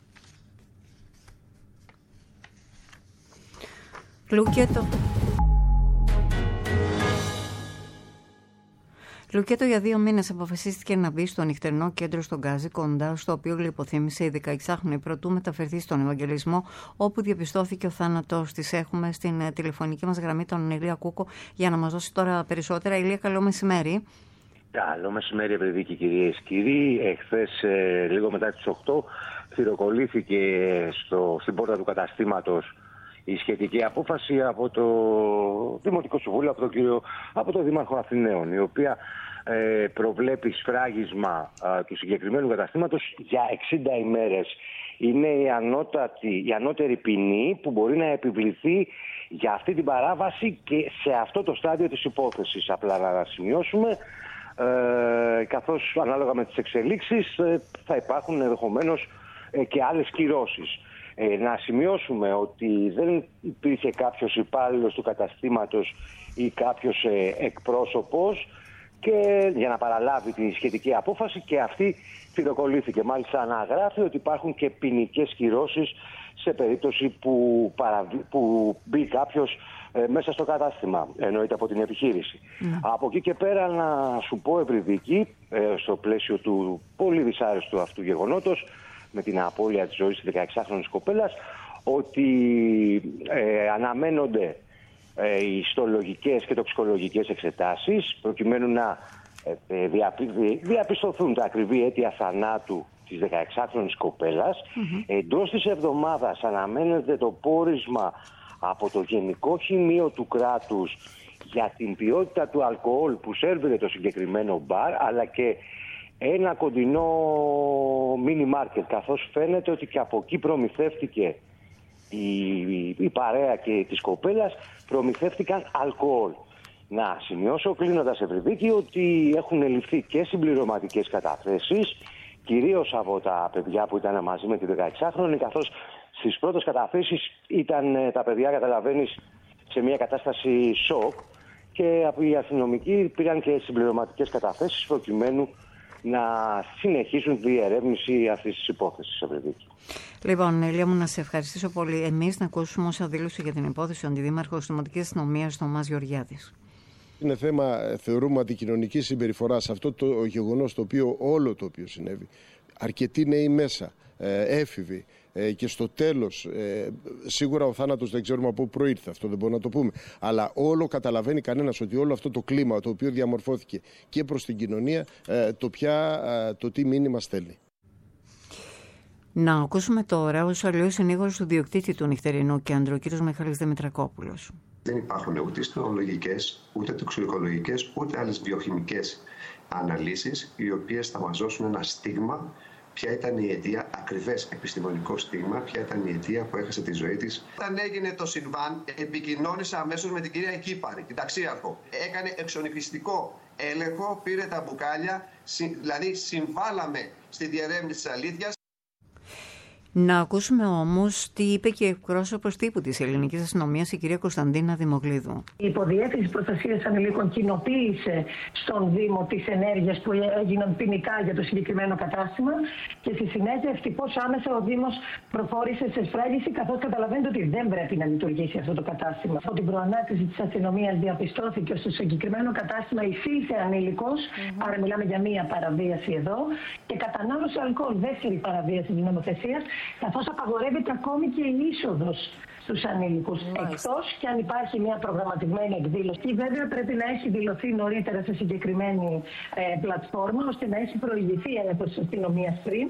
Λουκέτο για 2 μήνες αποφασίστηκε να μπει στο νυχτερινό κέντρο στον Γκάζι, κοντά στο οποίο λιποθύμησε η 16χρονη πρωτού μεταφερθεί στον Ευαγγελισμό, όπου διαπιστώθηκε ο θάνατος της. Έχουμε στην τηλεφωνική μας γραμμή τον Ηλία Κούκο για να μας δώσει τώρα περισσότερα. Ηλία, καλό μεσημέρι. Καλό μεσημέρι, Ευρυδίκη, κυρίες και κύριοι. Εχθές, λίγο μετά τις 8, θυροκολήθηκε στην πόρτα του καταστήματος η σχετική απόφαση από το Δημοτικό Συμβούλιο, από τον Δήμαρχο Αθηναίων, η οποία προβλέπει σφράγισμα του συγκεκριμένου καταστήματος για 60 ημέρες. Είναι η ανώτερη ποινή που μπορεί να επιβληθεί για αυτή την παράβαση και σε αυτό το στάδιο της υπόθεσης. Απλά να σημειώσουμε, καθώς ανάλογα με τις εξελίξεις θα υπάρχουν ενδεχομένως και άλλες κυρώσεις. Να σημειώσουμε ότι δεν υπήρχε κάποιος υπάλληλος του καταστήματος ή κάποιος εκπρόσωπος για να παραλάβει τη σχετική απόφαση, και αυτή θυροκολήθηκε. Μάλιστα αναγράφει ότι υπάρχουν και ποινικές κυρώσεις σε περίπτωση που μπει κάποιος μέσα στο κατάστημα, εννοείται από την επιχείρηση. Από εκεί και πέρα να σου πω, Ευρυδίκη, στο πλαίσιο του πολύ δυσάρεστου αυτού γεγονότος, με την απώλεια της ζωής της 16χρονης κοπέλας, ότι αναμένονται οι ιστολογικές και τοξικολογικές εξετάσεις προκειμένου να διαπιστωθούν τα ακριβή αίτια θανάτου της 16χρονης κοπέλας. Εντός της εβδομάδας αναμένεται το πόρισμα από το Γενικό Χημείο του κράτους για την ποιότητα του αλκοόλ που σέρβιρε το συγκεκριμένο μπαρ, αλλά και ένα κοντινό μίνι μάρκετ, καθώς φαίνεται ότι και από εκεί προμηθεύτηκε η παρέα και της κοπέλας, προμηθεύτηκαν αλκοόλ. Να σημειώσω κλείνοντας, Ευρυδίκη, ότι έχουν ληφθεί και συμπληρωματικές καταθέσεις, κυρίως από τα παιδιά που ήταν μαζί με τη 16χρονη, καθώς στις πρώτες καταθέσεις ήταν τα παιδιά, καταλαβαίνεις, σε μια κατάσταση σοκ, και οι αστυνομικοί πήραν και συμπληρωματικές καταθέσεις προκειμένου να συνεχίσουν τη διερεύνηση αυτής της υπόθεσης, Ευρυδίκη. Λοιπόν, Ηλία μου, να σε ευχαριστήσω πολύ. Εμείς να ακούσουμε όσα δήλωσε για την υπόθεση ο Αντιδήμαρχος Δημοτικής Αστυνομίας, Θωμάς Γεωργιάδης. Είναι θέμα, θεωρούμε, αντικοινωνικής συμπεριφοράς. Αυτό το γεγονός όλο το οποίο συνέβη. Αρκετοί νέοι μέσα, έφηβοι, και στο τέλος, σίγουρα ο θάνατος δεν ξέρουμε από πού προήρθε, αυτό δεν μπορούμε να το πούμε. Αλλά όλο καταλαβαίνει κανένας ότι όλο αυτό το κλίμα το οποίο διαμορφώθηκε και προς την κοινωνία, το τι μήνυμα στέλνει. Να ακούσουμε τώρα ως αλλιώς συνήγορος του διοκτήτη του νυχτερινού κέντρου, ο κ. Μιχάλης Δημητρακόπουλος. Δεν υπάρχουν ούτε ιστολογικές, ούτε τοξικολογικές, ούτε άλλες βιοχημικές αναλύσεις, οι οποίες θα μας δώσουν ένα στίγμα. Ποια ήταν η αιτία, ακριβές επιστημονικό στίγμα, ποια ήταν η αιτία που έχασε τη ζωή της. Όταν έγινε το συμβάν, επικοινώνησα αμέσως με την κυρία Εκύπαρη, την ταξίαρχο. Έκανε εξονυχιστικό έλεγχο, πήρε τα μπουκάλια, δηλαδή συμβάλαμε στη διερεύνηση της αλήθειας. Να ακούσουμε όμως τι είπε και εκπρόσωπος τύπου της ελληνικής αστυνομίας, η κυρία Κωνσταντίνα Δημογλίδου. Η Υποδιεύθυνση Προστασίας Ανηλίκων κοινοποίησε στον Δήμο τις ενέργειες που έγιναν ποινικά για το συγκεκριμένο κατάστημα και στη συνέχεια ευτυχώς άμεσα ο Δήμος προχώρησε σε σφράγιση, καθώς καταλαβαίνετε ότι δεν πρέπει να λειτουργήσει αυτό το κατάστημα. Από την προανάκριση της αστυνομίας διαπιστώθηκε ότι στο συγκεκριμένο κατάστημα εισήλθε ανήλικος, άρα μιλάμε για μία παραβίαση εδώ, και κατανάλωσε αλκοόλ, δεύτερη παραβίαση της νομοθεσίας, καθώς απαγορεύεται ακόμη και η είσοδος στους ανήλικους. Εκτός και αν υπάρχει μια προγραμματισμένη εκδήλωση. Και βέβαια πρέπει να έχει δηλωθεί νωρίτερα σε συγκεκριμένη πλατφόρμα, ώστε να έχει προηγηθεί έλεγχος της αστυνομίας πριν.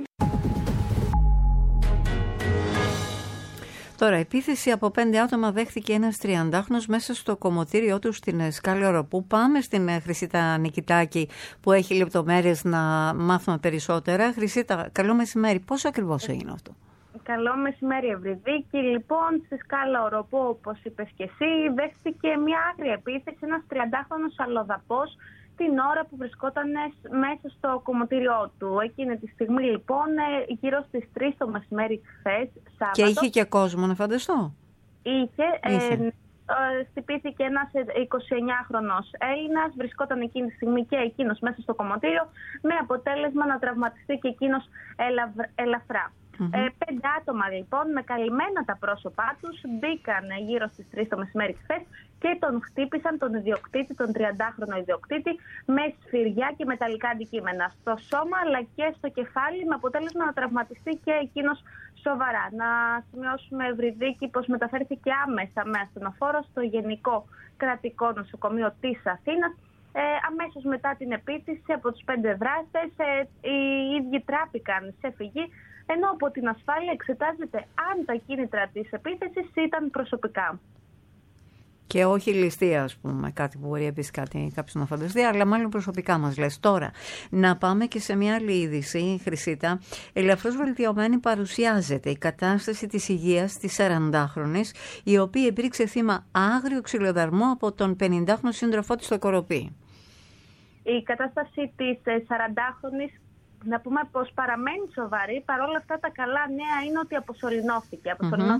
Τώρα, επίθεση από 5 άτομα δέχθηκε ένας 30χρονος μέσα στο κομμωτήριό του στην Σκάλη Οροπού. Πάμε στην Χρυσίτα Νικητάκη που έχει λεπτομέρειες να μάθουμε περισσότερα. Χρυσίτα, καλό μεσημέρι. Πώς ακριβώς έγινε αυτό? Καλό μεσημέρι, Ευρυδίκη. Λοιπόν, στη Σκάλα Οροπού, όπως είπες και εσύ, δέχτηκε μια άγρια επίθεση ένας 30χρονος αλλοδαπός την ώρα που βρισκόταν μέσα στο κομμωτήριό του. Εκείνη τη στιγμή, λοιπόν, γύρω στις 3 το μεσημέρι χθες, Σάββατο. Και είχε και κόσμο, να φανταστώ. Είχε. Χτυπήθηκε ένας 29χρονος Έλληνας, βρισκόταν εκείνη τη στιγμή και εκείνος μέσα στο κομμωτήριο, με αποτέλεσμα να τραυματιστεί και εκείνος ελαφρά. 5 άτομα λοιπόν με καλυμμένα τα πρόσωπά τους μπήκαν γύρω στις 3 το μεσημέρι χθες και τον χτύπησαν, τον ιδιοκτήτη, τον 30χρονο ιδιοκτήτη, με σφυριά και μεταλλικά αντικείμενα στο σώμα αλλά και στο κεφάλι, με αποτέλεσμα να τραυματιστεί και εκείνος σοβαρά. Να σημειώσουμε, Ευρυδίκη, πως μεταφέρθηκε άμεσα με ασθενοφόρο στο Γενικό Κρατικό Νοσοκομείο της Αθήνας. Αμέσως μετά την επίθεση από τους 5 δράστες, οι ίδιοι τράπηκαν σε φυγή, ενώ από την ασφάλεια εξετάζεται αν τα κίνητρα της επίθεσης ήταν προσωπικά. Και όχι ληστεία, ας πούμε, κάτι που μπορεί επίσης κάποιος να φανταστεί, αλλά μάλλον προσωπικά μας λες. Τώρα, να πάμε και σε μια άλλη είδηση, Χρυσίτα. Ελαφρώς βελτιωμένη παρουσιάζεται η κατάσταση της υγείας της 40χρονης, η οποία υπήρξε θύμα άγριου ξυλοδαρμού από τον 50χρονο σύντροφό της στο Κοροπή. Η κατάσταση της 40χρονης, να πούμε πως παραμένει σοβαρή. Παρόλα αυτά, τα καλά νέα είναι ότι αποσωληνώθηκε.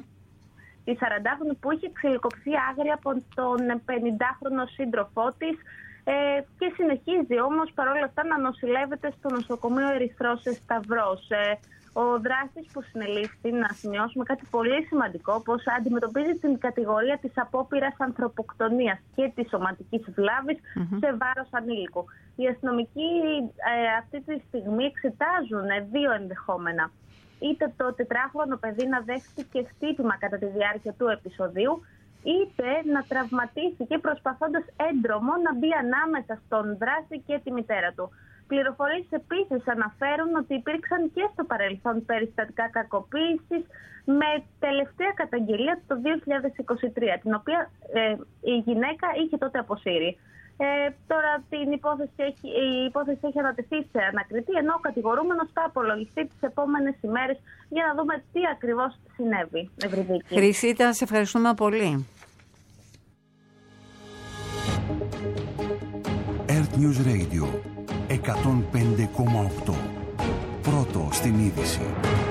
Η 40χρονη που είχε ξυλοκοπηθεί άγρια από τον 50χρονο σύντροφό της και συνεχίζει όμως παρόλα αυτά να νοσηλεύεται στο νοσοκομείο Ερυθρός Σταυρός. Ο δράστης που συνελήφθη, να σημειώσουμε κάτι πολύ σημαντικό, πως αντιμετωπίζει την κατηγορία της απόπειρας ανθρωποκτονίας και της σωματικής βλάβης σε βάρος ανήλικου. Οι αστυνομικοί αυτή τη στιγμή εξετάζουν 2 ενδεχόμενα. Είτε το 4χρονο παιδί να δέχτηκε χτύπημα κατά τη διάρκεια του επεισοδίου, είτε να τραυματίστηκε προσπαθώντας έντρομο να μπει ανάμεσα στον δράστη και τη μητέρα του. Πληροφορίες επίσης αναφέρουν ότι υπήρξαν και στο παρελθόν περιστατικά κακοποίησης, με τελευταία καταγγελία το 2023, την οποία η γυναίκα είχε τότε αποσύρει. Τώρα η υπόθεση έχει ανατεθεί σε ανακριτή, ενώ ο κατηγορούμενος θα απολογιστεί τις επόμενες ημέρες για να δούμε τι ακριβώς συνέβη. Χρυσίτα, σε ευχαριστούμε πολύ. Earth News Radio 105,8. Πρώτο στην είδηση.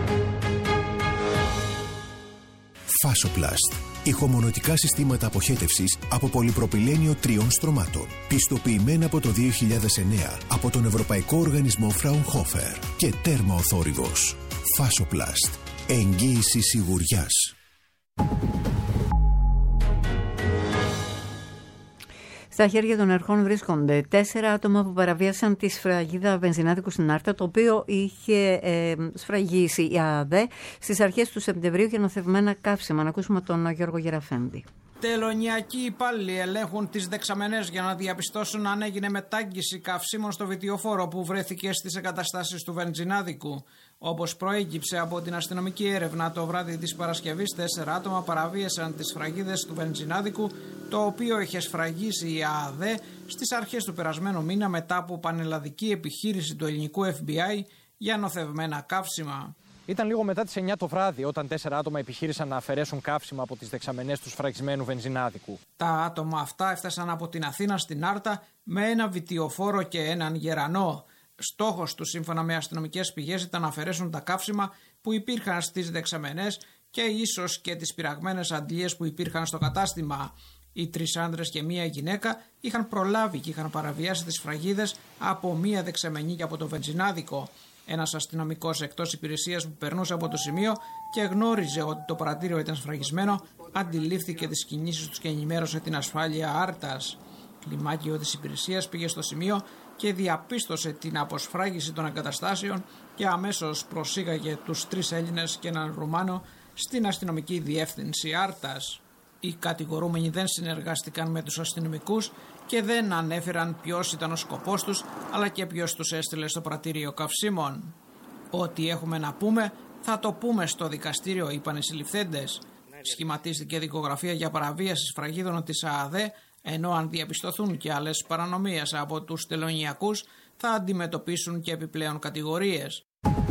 Φάσοπλαστ. Ηχομονωτικά συστήματα αποχέτευσης από πολυπροπυλένιο 3 στρωμάτων. Πιστοποιημένα από το 2009 από τον Ευρωπαϊκό Οργανισμό Fraunhofer και τέρμα ο θόρυβος. Φάσοπλαστ. Εγγύηση σιγουριάς. Στα χέρια των αρχών βρίσκονται 4 άτομα που παραβίασαν τη σφραγίδα βενζινάδικου στην Άρτα, το οποίο είχε σφραγίσει η ΑΔΕ στις αρχές του Σεπτεμβρίου για νοθευμένα καύσιμα. Να ακούσουμε τον Γιώργο Γεραφέντη. Τελωνιακοί υπάλληλοι ελέγχουν τις δεξαμενές για να διαπιστώσουν αν έγινε μετάγγιση καυσίμων στο βιτιοφόρο που βρέθηκε στις εγκαταστάσεις του βενζινάδικου. Όπως προέκυψε από την αστυνομική έρευνα, το βράδυ της Παρασκευής 4 άτομα παραβίασαν τις σφραγίδες του βενζινάδικου, το οποίο είχε σφραγίσει η ΑΑΔ στις αρχές του περασμένου μήνα μετά από πανελλαδική επιχείρηση του ελληνικού FBI για νοθευμένα καύσιμα. Ήταν λίγο μετά τις 9 το βράδυ όταν 4 άτομα επιχείρησαν να αφαιρέσουν καύσιμα από τις δεξαμενές του σφραγισμένου βενζινάδικου. Τα άτομα αυτά έφτασαν από την Αθήνα στην Άρτα με ένα βιτιοφόρο και έναν γερανό. Στόχος του, σύμφωνα με αστυνομικές πηγές, ήταν να αφαιρέσουν τα καύσιμα που υπήρχαν στις δεξαμενές και ίσως και τις πειραγμένες αντλίες που υπήρχαν στο κατάστημα. Οι 3 άντρες και μία γυναίκα είχαν προλάβει και είχαν παραβιάσει τις σφραγίδες από μία δεξαμενή και από το βενζινάδικο. Ένας αστυνομικός εκτός υπηρεσίας που περνούσε από το σημείο και γνώριζε ότι το παρατήριο ήταν σφραγισμένο, αντιλήφθηκε τις κινήσεις τους και ενημέρωσε την ασφάλεια Άρτας. Κλιμάκιο της υπηρεσίας πήγε στο σημείο και διαπίστωσε την αποσφράγιση των εγκαταστάσεων και αμέσως προσήγαγε τους 3 Έλληνες και έναν Ρουμάνο στην αστυνομική διεύθυνση Άρτας. Οι κατηγορούμενοι δεν συνεργάστηκαν με τους αστυνομικούς και δεν ανέφεραν ποιος ήταν ο σκοπός τους, αλλά και ποιος τους έστειλε στο πρατήριο καυσίμων. Ό,τι έχουμε να πούμε θα το πούμε στο δικαστήριο, είπαν οι συλληφθέντες. Σχηματίστηκε δικογραφία για παραβίαση σφραγίδων της ΑΑΔ, ενώ αν διαπιστωθούν και άλλες παρανομίες από τους τελωνιακούς θα αντιμετωπίσουν και επιπλέον κατηγορίες.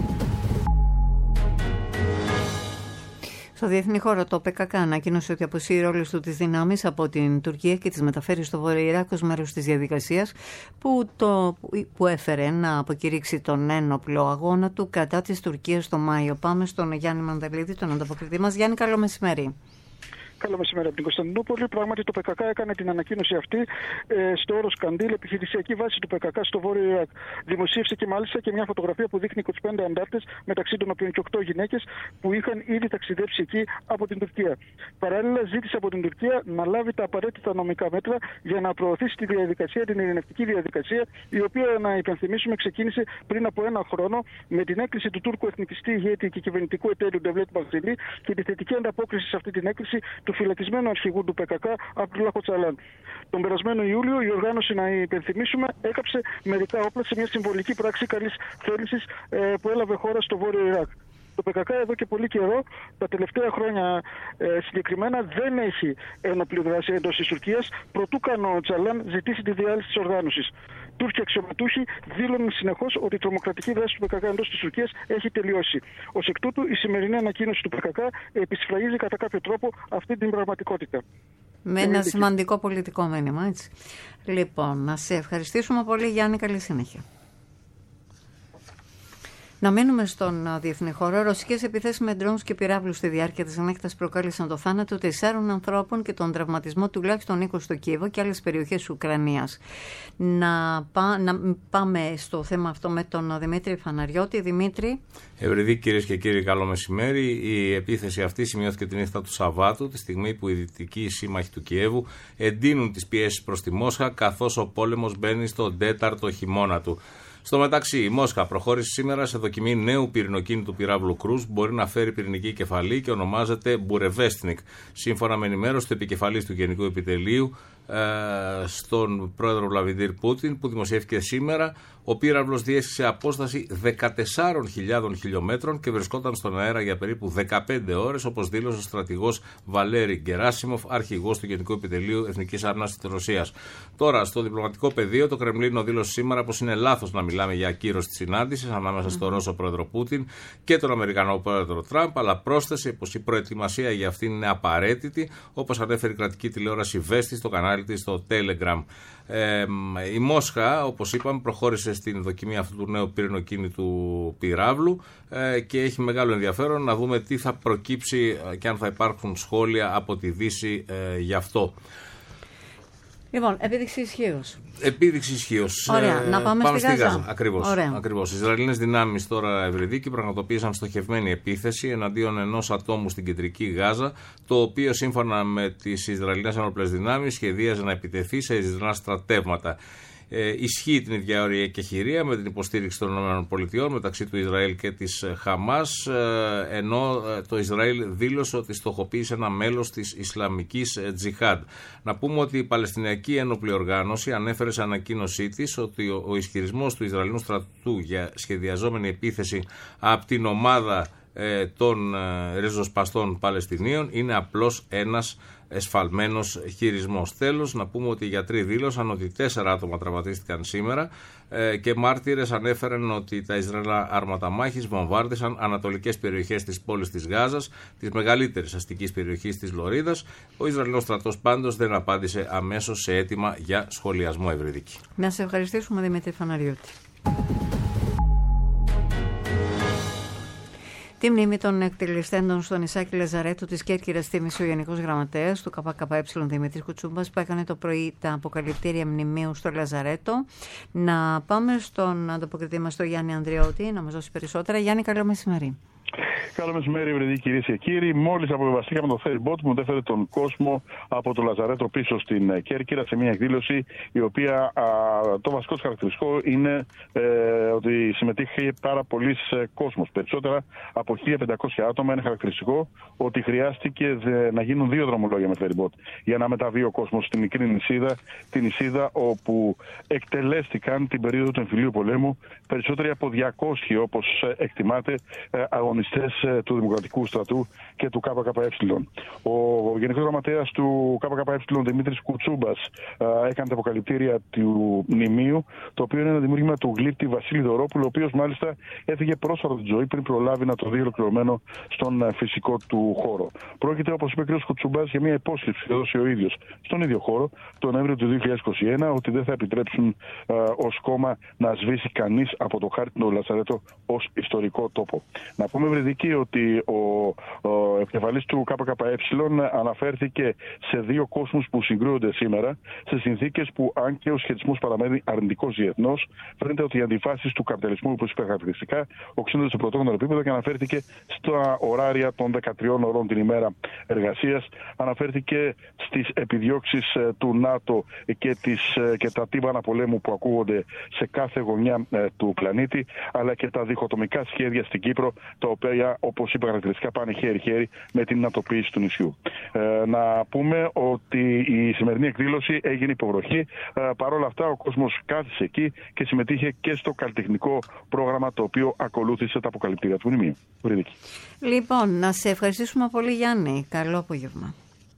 Στο διεθνή χώρο, το ΠΚΚ ανακοίνωσε ότι αποσύρει όλες του τις δυνάμεις από την Τουρκία και τις μεταφέρει στο Βόρειο Ιράκ ως μέρος της διαδικασίας που έφερε να αποκηρύξει τον ένοπλο αγώνα του κατά της Τουρκίας το Μάιο. Πάμε στον Γιάννη Μανταλίδη, τον ανταποκριτή μας. Γιάννη, καλό μεσημέρι. Καλό μεσημέρι από την Κωνσταντινούπολη. Πράγματι, το ΠΚΚ έκανε την ανακοίνωση αυτή στο όρος Καντήλ, επιχειρησιακή βάση του ΠΚΚ στο Βόρειο Ιράκ. Δημοσίευσε και μάλιστα και μια φωτογραφία που δείχνει 25 αντάρτες, μεταξύ των οποίων και 8 γυναίκες, που είχαν ήδη ταξιδέψει εκεί από την Τουρκία. Παράλληλα, ζήτησε από την Τουρκία να λάβει τα απαραίτητα νομικά μέτρα για να προωθήσει τη διαδικασία, την ειρηνευτική διαδικασία, η οποία, να υπενθυμίσουμε, ξεκίνησε πριν από 1 χρόνο με την έκκληση του Τούρκου εθνικιστή ηγέτη και κυβερνητικού εταίρου Ντεβλέτ Μπαχτζελή και τη θετική ανταπόκριση σε αυτή την έκκληση του φυλακισμένου αρχηγού του ΠΚΚ, Αμπτουλάχ Οτσαλάν. Τον περασμένο Ιούλιο, η οργάνωση, να υπενθυμίσουμε, έκαψε μερικά όπλα σε μια συμβολική πράξη καλής θέλησης που έλαβε χώρα στο Βόρειο Ιράκ. Το ΠΚΚ εδώ και πολύ καιρό, τα τελευταία χρόνια συγκεκριμένα, δεν έχει ένοπλη δράση εντός της Τουρκίας, προτού καν ο Οτσαλάν ζητήσει τη διάλυση της οργάνωσης. Τούρκοι αξιωματούχοι δήλωναν συνεχώς ότι η τρομοκρατική δράση του ΠΚΚ εντός της Τουρκίας έχει τελειώσει. Ως εκ τούτου, η σημερινή ανακοίνωση του ΠΚΚ επισφραγίζει κατά κάποιο τρόπο αυτή την πραγματικότητα. Με ένα σημαντικό πολιτικό μήνυμα, έτσι. Λοιπόν, να σε ευχαριστήσουμε πολύ, Γιάννη. Καλή συνέχεια. Να μείνουμε στον διεθνή χώρο. Ρωσικές επιθέσεις με drones και πυράβλους στη διάρκεια της νύχτας προκάλεσαν το θάνατο 4 ανθρώπων και τον τραυματισμό τουλάχιστον 20 στο Κίεβο και άλλες περιοχές της Ουκρανίας. Να πάμε στο θέμα αυτό με τον Δημήτρη Φαναριώτη. Δημήτρη. Ευρυδίκη, κυρίες και κύριοι, καλό μεσημέρι. Η επίθεση αυτή σημειώθηκε τη νύχτα του Σαββάτου, τη στιγμή που οι δυτικοί σύμμαχοι του Κιέβου εντείνουν τις πιέσεις προς τη Μόσχα, καθώς ο πόλεμος μπαίνει στον 4ο χειμώνα του. Στο μεταξύ, η Μόσχα προχώρησε σήμερα σε δοκιμή νέου πυρηνοκίνητου πυράβλου Κρούζ που μπορεί να φέρει πυρηνική κεφαλή και ονομάζεται Μπουρεβέστνικ. Σύμφωνα με ενημέρωση του επικεφαλής του Γενικού Επιτελείου στον πρόεδρο Βλαντιμίρ Πούτιν, που δημοσιεύτηκε σήμερα. Ο πύραυλος διέσχισε απόσταση 14.000 χιλιόμετρων και βρισκόταν στον αέρα για περίπου 15 ώρες, όπως δήλωσε ο στρατηγός Βαλέρι Γκεράσιμοφ, αρχηγός του Γενικού Επιτελείου Εθνικής Άμυνας της Ρωσίας. Τώρα, στο διπλωματικό πεδίο, το Κρεμλίνο δήλωσε σήμερα πως είναι λάθος να μιλάμε για ακύρωση της συνάντησης ανάμεσα στον Ρώσο πρόεδρο Πούτιν και τον Αμερικανό πρόεδρο Τραμπ, αλλά πρόσθεσε πως η προετοιμασία για αυτήν είναι απαραίτητη, όπως ανέφερε η κρατική τηλεόραση Βέστη στο κανάλι της στο Telegram. Η Μόσχα, όπως είπαμε, προχώρησε στην δοκιμή αυτού του νέου πυρηνοκίνητου πυράβλου και έχει μεγάλο ενδιαφέρον να δούμε τι θα προκύψει και αν θα υπάρχουν σχόλια από τη Δύση γι' αυτό. Λοιπόν, επίδειξη ισχύως. Επίδειξη ισχύως. Ωραία, να πάμε στη Γάζα. Ακριβώς. Οι Ισραηλινές δυνάμεις τώρα, Ευρυδίκη, πραγματοποίησαν στοχευμένη επίθεση εναντίον ενός ατόμου στην κεντρική Γάζα, το οποίο σύμφωνα με τις Ισραηλινές ενόπλες δυνάμεις σχεδίαζε να επιτεθεί σε Ισραηλινά στρατεύματα. Ισχύει την ίδια ώρα η εκεχηρία με την υποστήριξη των ΗΠΑ μεταξύ του Ισραήλ και της Χαμάς, ενώ το Ισραήλ δήλωσε ότι στοχοποίησε ένα μέλος της Ισλαμικής Τζιχάντ. Να πούμε ότι η Παλαιστινιακή Ένοπλη Οργάνωση ανέφερε σε ανακοίνωσή της ότι ο ισχυρισμός του Ισραηλινού στρατού για σχεδιαζόμενη επίθεση από την ομάδα των ριζοσπαστών Παλαιστινίων είναι απλώς ένας εσφαλμένος χειρισμός. Τέλος, να πούμε ότι οι γιατροί δήλωσαν ότι 4 άτομα τραυματίστηκαν σήμερα και μάρτυρες ανέφεραν ότι τα Ισραηλινά άρματα μάχης βομβάρδισαν ανατολικές περιοχές της πόλης της Γάζας, της μεγαλύτερης αστικής περιοχής της Λωρίδας. Ο Ισραηλινός στρατός πάντως δεν απάντησε αμέσως σε αίτημα για σχολιασμό, Ευρυδίκη. Να σε ευχαριστήσουμε, Δημήτρη Φαναριώτη. Τη μνήμη των εκτελεστέντων στο νησάκι Λαζαρέτου της Κέρκυρας θύμισε ο Γενικός Γραμματέας του ΚΚΕ Δημήτρης Κουτσούμπας, που έκανε το πρωί τα αποκαλυπτήρια μνημείου στο Λαζαρέτο. Να πάμε στον ανταποκριτή μας, τον Γιάννη Ανδριώτη, να μας δώσει περισσότερα. Γιάννη, καλό μεσημέρι. Καλό μεσημέρι, Ευρυδίκη, κυρίες και κύριοι. Μόλις αποβιβαστήκαμε το ferry boat που μετέφερε τον κόσμο από το Λαζαρέτο πίσω στην Κέρκυρα σε μια εκδήλωση η οποία το βασικό χαρακτηριστικό είναι ότι συμμετείχε πάρα πολλοί κόσμος. Περισσότερα από 1.500 άτομα. Είναι χαρακτηριστικό ότι χρειάστηκε να γίνουν 2 δρομολόγια με ferry boat για να μεταβεί ο κόσμος στη μικρή νησίδα, την νησίδα όπου εκτελέστηκαν την περίοδο του εμφυλίου πολέμου περισσότεροι από 200, όπως εκτιμάται, αγωνιστές του Δημοκρατικού Στρατού και του ΚΚΕ. Ο Γενικός Γραμματέας του ΚΚΕ, Δημήτρης Κουτσούμπας, έκανε τα αποκαλυπτήρια του μνημείου, το οποίο είναι ένα δημιούργημα του γλύπτη Βασίλη Δωρόπουλου, ο οποίος μάλιστα έφυγε πρόσφατα τη ζωή πριν προλάβει να το δει ολοκληρωμένο στον φυσικό του χώρο. Πρόκειται, όπως είπε ο κ. Κουτσούμπας, για μια υπόσχεση που έδωσε ο ίδιος στον ίδιο χώρο τον Νοέμβριο του 2021, ότι δεν θα επιτρέψουν ως κόμμα να σβήσει κανείς από το χάρτινο Λαζαρέτο ως ιστορικό τόπο. Να πούμε, Ευρυδίκη, ότι ο επικεφαλής του ΚΚΕ αναφέρθηκε σε 2 κόσμους που συγκρούονται σήμερα σε συνθήκες που, αν και ο σχετισμός παραμένει αρνητικός διεθνώς, φαίνεται ότι οι αντιφάσεις του καπιταλισμού, όπως είπε χαρακτηριστικά, οξύνονται σε πρωτόγνωρο επίπεδο και αναφέρθηκε στα ωράρια των 13 ωρών την ημέρα εργασίας. Αναφέρθηκε στις επιδιώξεις του ΝΑΤΟ και τα τίβανα πολέμου που ακούγονται σε κάθε γωνιά του πλανήτη, αλλά και τα διχοτομικά σχέδια στην Κύπρο, τα οποία, όπως είπα χαρακτηριστικά, πάνε χέρι-χέρι με την νατοποίηση του νησιού. Να πούμε ότι η σημερινή εκδήλωση έγινε υποβροχή. Παρ' όλα αυτά, ο κόσμος κάθισε εκεί και συμμετείχε και στο καλλιτεχνικό πρόγραμμα το οποίο ακολούθησε τα αποκαλυπτήρια του μνημείου. Λοιπόν, να σε ευχαριστήσουμε πολύ, Γιάννη. Καλό απόγευμα.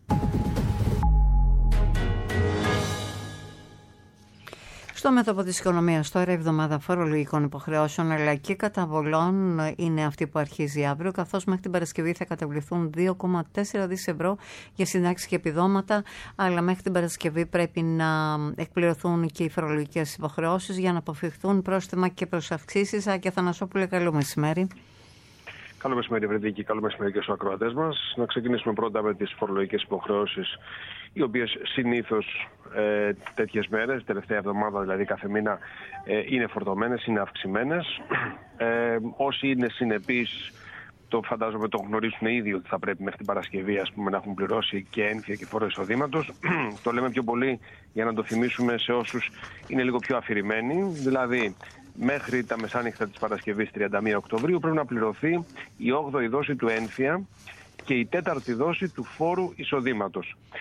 Στο μέτωπο της οικονομίας τώρα, η εβδομάδα φορολογικών υποχρεώσεων αλλά και καταβολών είναι αυτή που αρχίζει αύριο, καθώς μέχρι την Παρασκευή θα καταβληθούν 2,4 δις ευρώ για συντάξεις και επιδόματα, αλλά μέχρι την Παρασκευή πρέπει να εκπληρωθούν και οι φορολογικές υποχρεώσεις για να αποφευχθούν πρόστιμα και προσαυξήσεις. Άκη Αθανασόπουλε, καλό μεσημέρι. Καλό μεσημέρι, Ευρυδίκη. Καλό μεσημέρι και στους ακροατές μας. Να ξεκινήσουμε πρώτα με τις φορολογικές υποχρεώσεις, οι οποίες συνήθως τέτοιες μέρες, τελευταία εβδομάδα δηλαδή κάθε μήνα, είναι φορτωμένες, είναι αυξημένες. Όσοι είναι συνεπείς, το φαντάζομαι το γνωρίζουν ήδη ότι θα πρέπει μέχρι την Παρασκευή, ας πούμε, να έχουν πληρώσει και ένφια και φόρο εισοδήματος. Το λέμε πιο πολύ για να το θυμίσουμε σε όσους είναι λίγο πιο αφηρημένοι. Δηλαδή, μέχρι τα μεσάνυχτα της Παρασκευής 31 Οκτωβρίου πρέπει να πληρωθεί η 8η δόση του ένφια και η 4η δόση του φόρου εισοδήματος.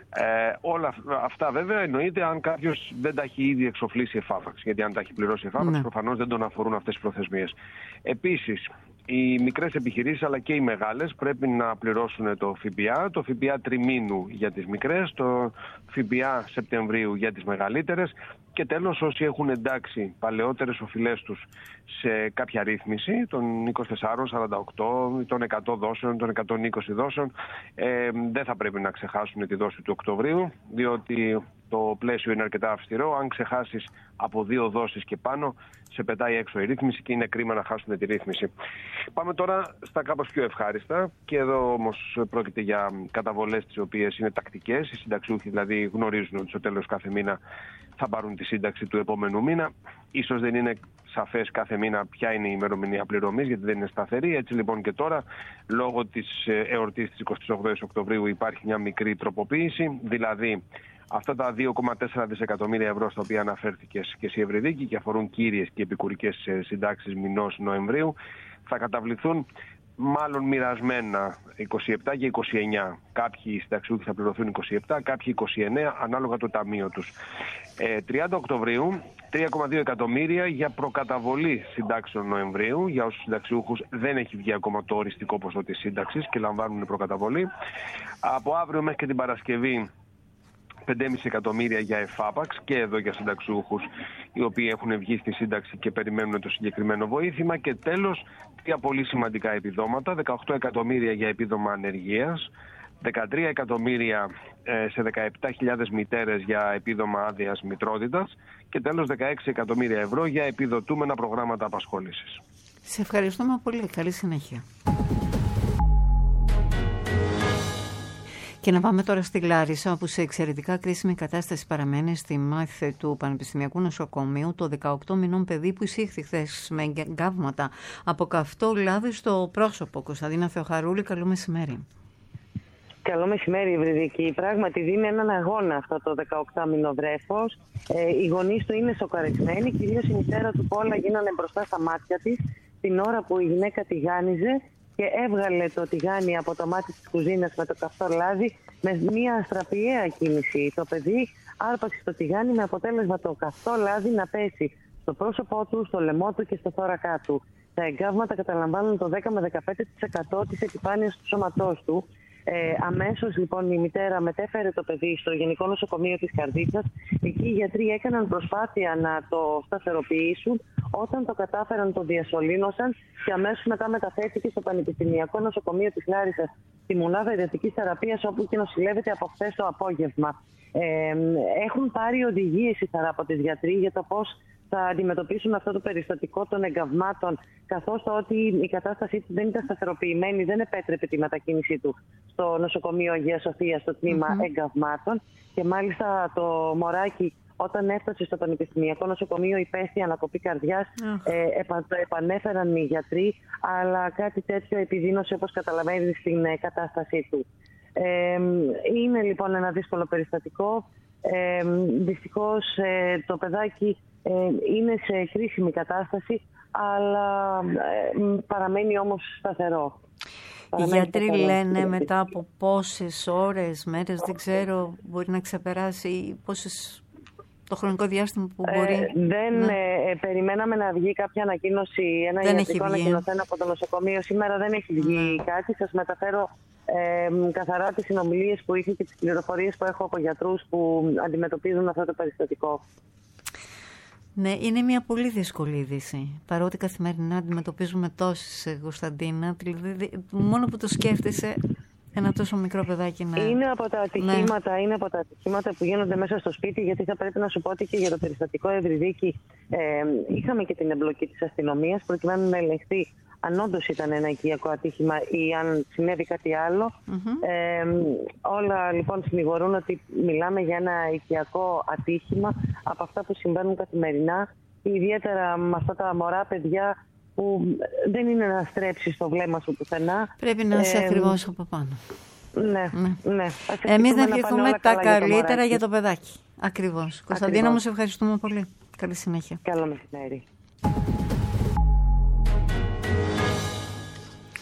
Όλα αυτά βέβαια εννοείται αν κάποιος δεν τα έχει ήδη εξοφλήσει εφάπαξ. Γιατί αν τα έχει πληρώσει εφάπαξ, προφανώς δεν τον αφορούν αυτές οι προθεσμίες. Επίσης, οι μικρές επιχειρήσεις αλλά και οι μεγάλες πρέπει να πληρώσουν το ΦΠΑ. Το ΦΠΑ τριμήνου για τις μικρές, το ΦΠΑ Σεπτεμβρίου για τις μεγαλύτερες. Και τέλος, όσοι έχουν εντάξει παλαιότερες οφειλές τους σε κάποια ρύθμιση, των 24, 48, των 100 δόσεων, των 120 δόσεων, δεν θα πρέπει να ξεχάσουν τη δόση του Οκτωβρίου, διότι το πλαίσιο είναι αρκετά αυστηρό. Αν ξεχάσεις από 2 δόσεις και πάνω, σε πετάει έξω η ρύθμιση και είναι κρίμα να χάσουν τη ρύθμιση. Πάμε τώρα στα κάπως πιο ευχάριστα. Και εδώ όμως πρόκειται για καταβολές τις οποίες είναι τακτικές. Οι συνταξιούχοι δηλαδή γνωρίζουν ότι στο τέλος κάθε μήνα θα πάρουν τη σύνταξη του επόμενου μήνα. Ίσως δεν είναι σαφές κάθε μήνα ποια είναι η ημερομηνία πληρωμής, γιατί δεν είναι σταθερή. Έτσι λοιπόν και τώρα, λόγω της εορτής της 28 Οκτωβρίου υπάρχει μια μικρή τροποποίηση. Δηλαδή, αυτά τα 2,4 δισεκατομμύρια ευρώ στα οποία αναφέρθηκες και εσύ, Ευρυδίκη, και αφορούν κύριες και επικουρικές συντάξεις μηνός Νοεμβρίου, θα καταβληθούν μάλλον μοιρασμένα 27 και 29. Κάποιοι συνταξιούχοι θα πληρωθούν 27, κάποιοι 29, ανάλογα το ταμείο τους. 30 Οκτωβρίου, 3,2 εκατομμύρια για προκαταβολή συντάξεων Νοεμβρίου. Για όσους συνταξιούχους δεν έχει βγει ακόμα το οριστικό ποσό της σύνταξης και λαμβάνουν προκαταβολή. Από αύριο μέχρι και την Παρασκευή, 5,5 εκατομμύρια για εφάπαξ και εδώ για συνταξιούχους οι οποίοι έχουν βγει στη σύνταξη και περιμένουν το συγκεκριμένο βοήθημα. Και τέλος, 3 πολύ σημαντικά επιδόματα: 18 εκατομμύρια για επίδομα ανεργίας, 13 εκατομμύρια σε 17.000 μητέρες για επίδομα άδειας μητρότητας και τέλος 16 εκατομμύρια ευρώ για επιδοτούμενα προγράμματα απασχόλησης. Σε ευχαριστούμε πολύ. Καλή συνέχεια. Και να πάμε τώρα στη Λάρισα, όπου σε εξαιρετικά κρίσιμη κατάσταση παραμένει στη μάθη του Πανεπιστημιακού Νοσοκομείου το 18 μηνών παιδί που εισήχθη χθες με εγκάβματα από καυτό λάδι στο πρόσωπο. Κωνσταντίνα Θεοχαρούλη, καλό μεσημέρι. Καλό μεσημέρι, Ευρυδίκη. Πράγματι δίνει έναν αγώνα αυτό το 18μηνο βρέφος. Οι γονείς του είναι σοκαρισμένοι, κυρίως η μητέρα του Πόλα γίνανε μπροστά στα μάτια της την ώρα που η γυναίκα τηγάνιζε και έβγαλε το τηγάνι από το μάτι της κουζίνας με το καυτό λάδι με μια αστραπιαία κίνηση. Το παιδί άρπαξε το τηγάνι με αποτέλεσμα το καυτό λάδι να πέσει στο πρόσωπό του, στο λαιμό του και στο θώρακά του. Τα εγκάβματα καταλαμβάνουν το 10 με 15% της επιφάνειας του σώματός του. Αμέσως λοιπόν η μητέρα μετέφερε το παιδί στο Γενικό Νοσοκομείο της Καρδίτσας. Εκεί οι γιατροί έκαναν προσπάθεια να το σταθεροποιήσουν. Όταν το κατάφεραν, το διασωλήνωσαν και αμέσως μετά μεταφέρθηκε στο Πανεπιστημιακό Νοσοκομείο της Λάρισσας, στη μονάδα ιδιωτικής θεραπείας, όπου και νοσηλεύεται από χθες το απόγευμα. Έχουν πάρει οδηγίες οι θεράποντες γιατροί για το πώς θα αντιμετωπίσουν αυτό το περιστατικό των εγκαυμάτων, καθώς το ότι η κατάστασή του δεν ήταν σταθεροποιημένη, δεν επέτρεπε τη μετακίνησή του στο νοσοκομείο Αγίας Σοφίας, στο τμήμα εγκαυμάτων. Και μάλιστα το μωράκι, όταν έφτασε στο Πανεπιστημιακό Νοσοκομείο, υπέστη ανακοπή καρδιάς. Το επανέφεραν οι γιατροί, αλλά κάτι τέτοιο επιδίνωσε, όπως καταλαβαίνει, στην κατάστασή του. Είναι λοιπόν ένα δύσκολο περιστατικό. Δυστυχώς το παιδάκι είναι σε κρίσιμη κατάσταση, αλλά παραμένει όμως σταθερό. Οι γιατροί λένε μετά από πόσες ώρες, μέρες, δεν ξέρω, μπορεί να ξεπεράσει το χρονικό διάστημα που μπορεί. Περιμέναμε να βγει κάποια ανακοίνωση, ένα ιατρικό ανακοινωθέν από το νοσοκομείο. Σήμερα δεν έχει βγει κάτι. Σας μεταφέρω καθαρά τις συνομιλίες που είχε και τις πληροφορίες που έχω από γιατρούς που αντιμετωπίζουν αυτό το περιστατικό. Ναι, είναι μια πολύ δύσκολη είδηση. Παρότι καθημερινά αντιμετωπίζουμε τόσες, Κωνσταντίνα, δηλαδή μόνο που το σκέφτεσαι, ένα τόσο μικρό παιδάκι να... Είναι από τα ατυχήματα, είναι από τα ατυχήματα που γίνονται μέσα στο σπίτι, γιατί θα πρέπει να σου πω ότι και για το περιστατικό, Ευρυδίκη, είχαμε και την εμπλοκή της αστυνομίας προκειμένου να ελεγχθεί αν όντως ήταν ένα οικιακό ατύχημα ή αν συνέβη κάτι άλλο. Όλα λοιπόν συνηγορούν ότι μιλάμε για ένα οικιακό ατύχημα από αυτά που συμβαίνουν καθημερινά, ιδιαίτερα με αυτά τα μωρά παιδιά που δεν είναι να στρέψεις το βλέμμα σου πουθενά. Πρέπει να είσαι ακριβώς από πάνω. Ναι. Εμείς να ευχηθούμε τα καλύτερα για το παιδάκι. Ακριβώς. Κωνσταντίνα, μου σε ευχαριστούμε πολύ. Καλή συνέχεια. Καλό μεσημέρι.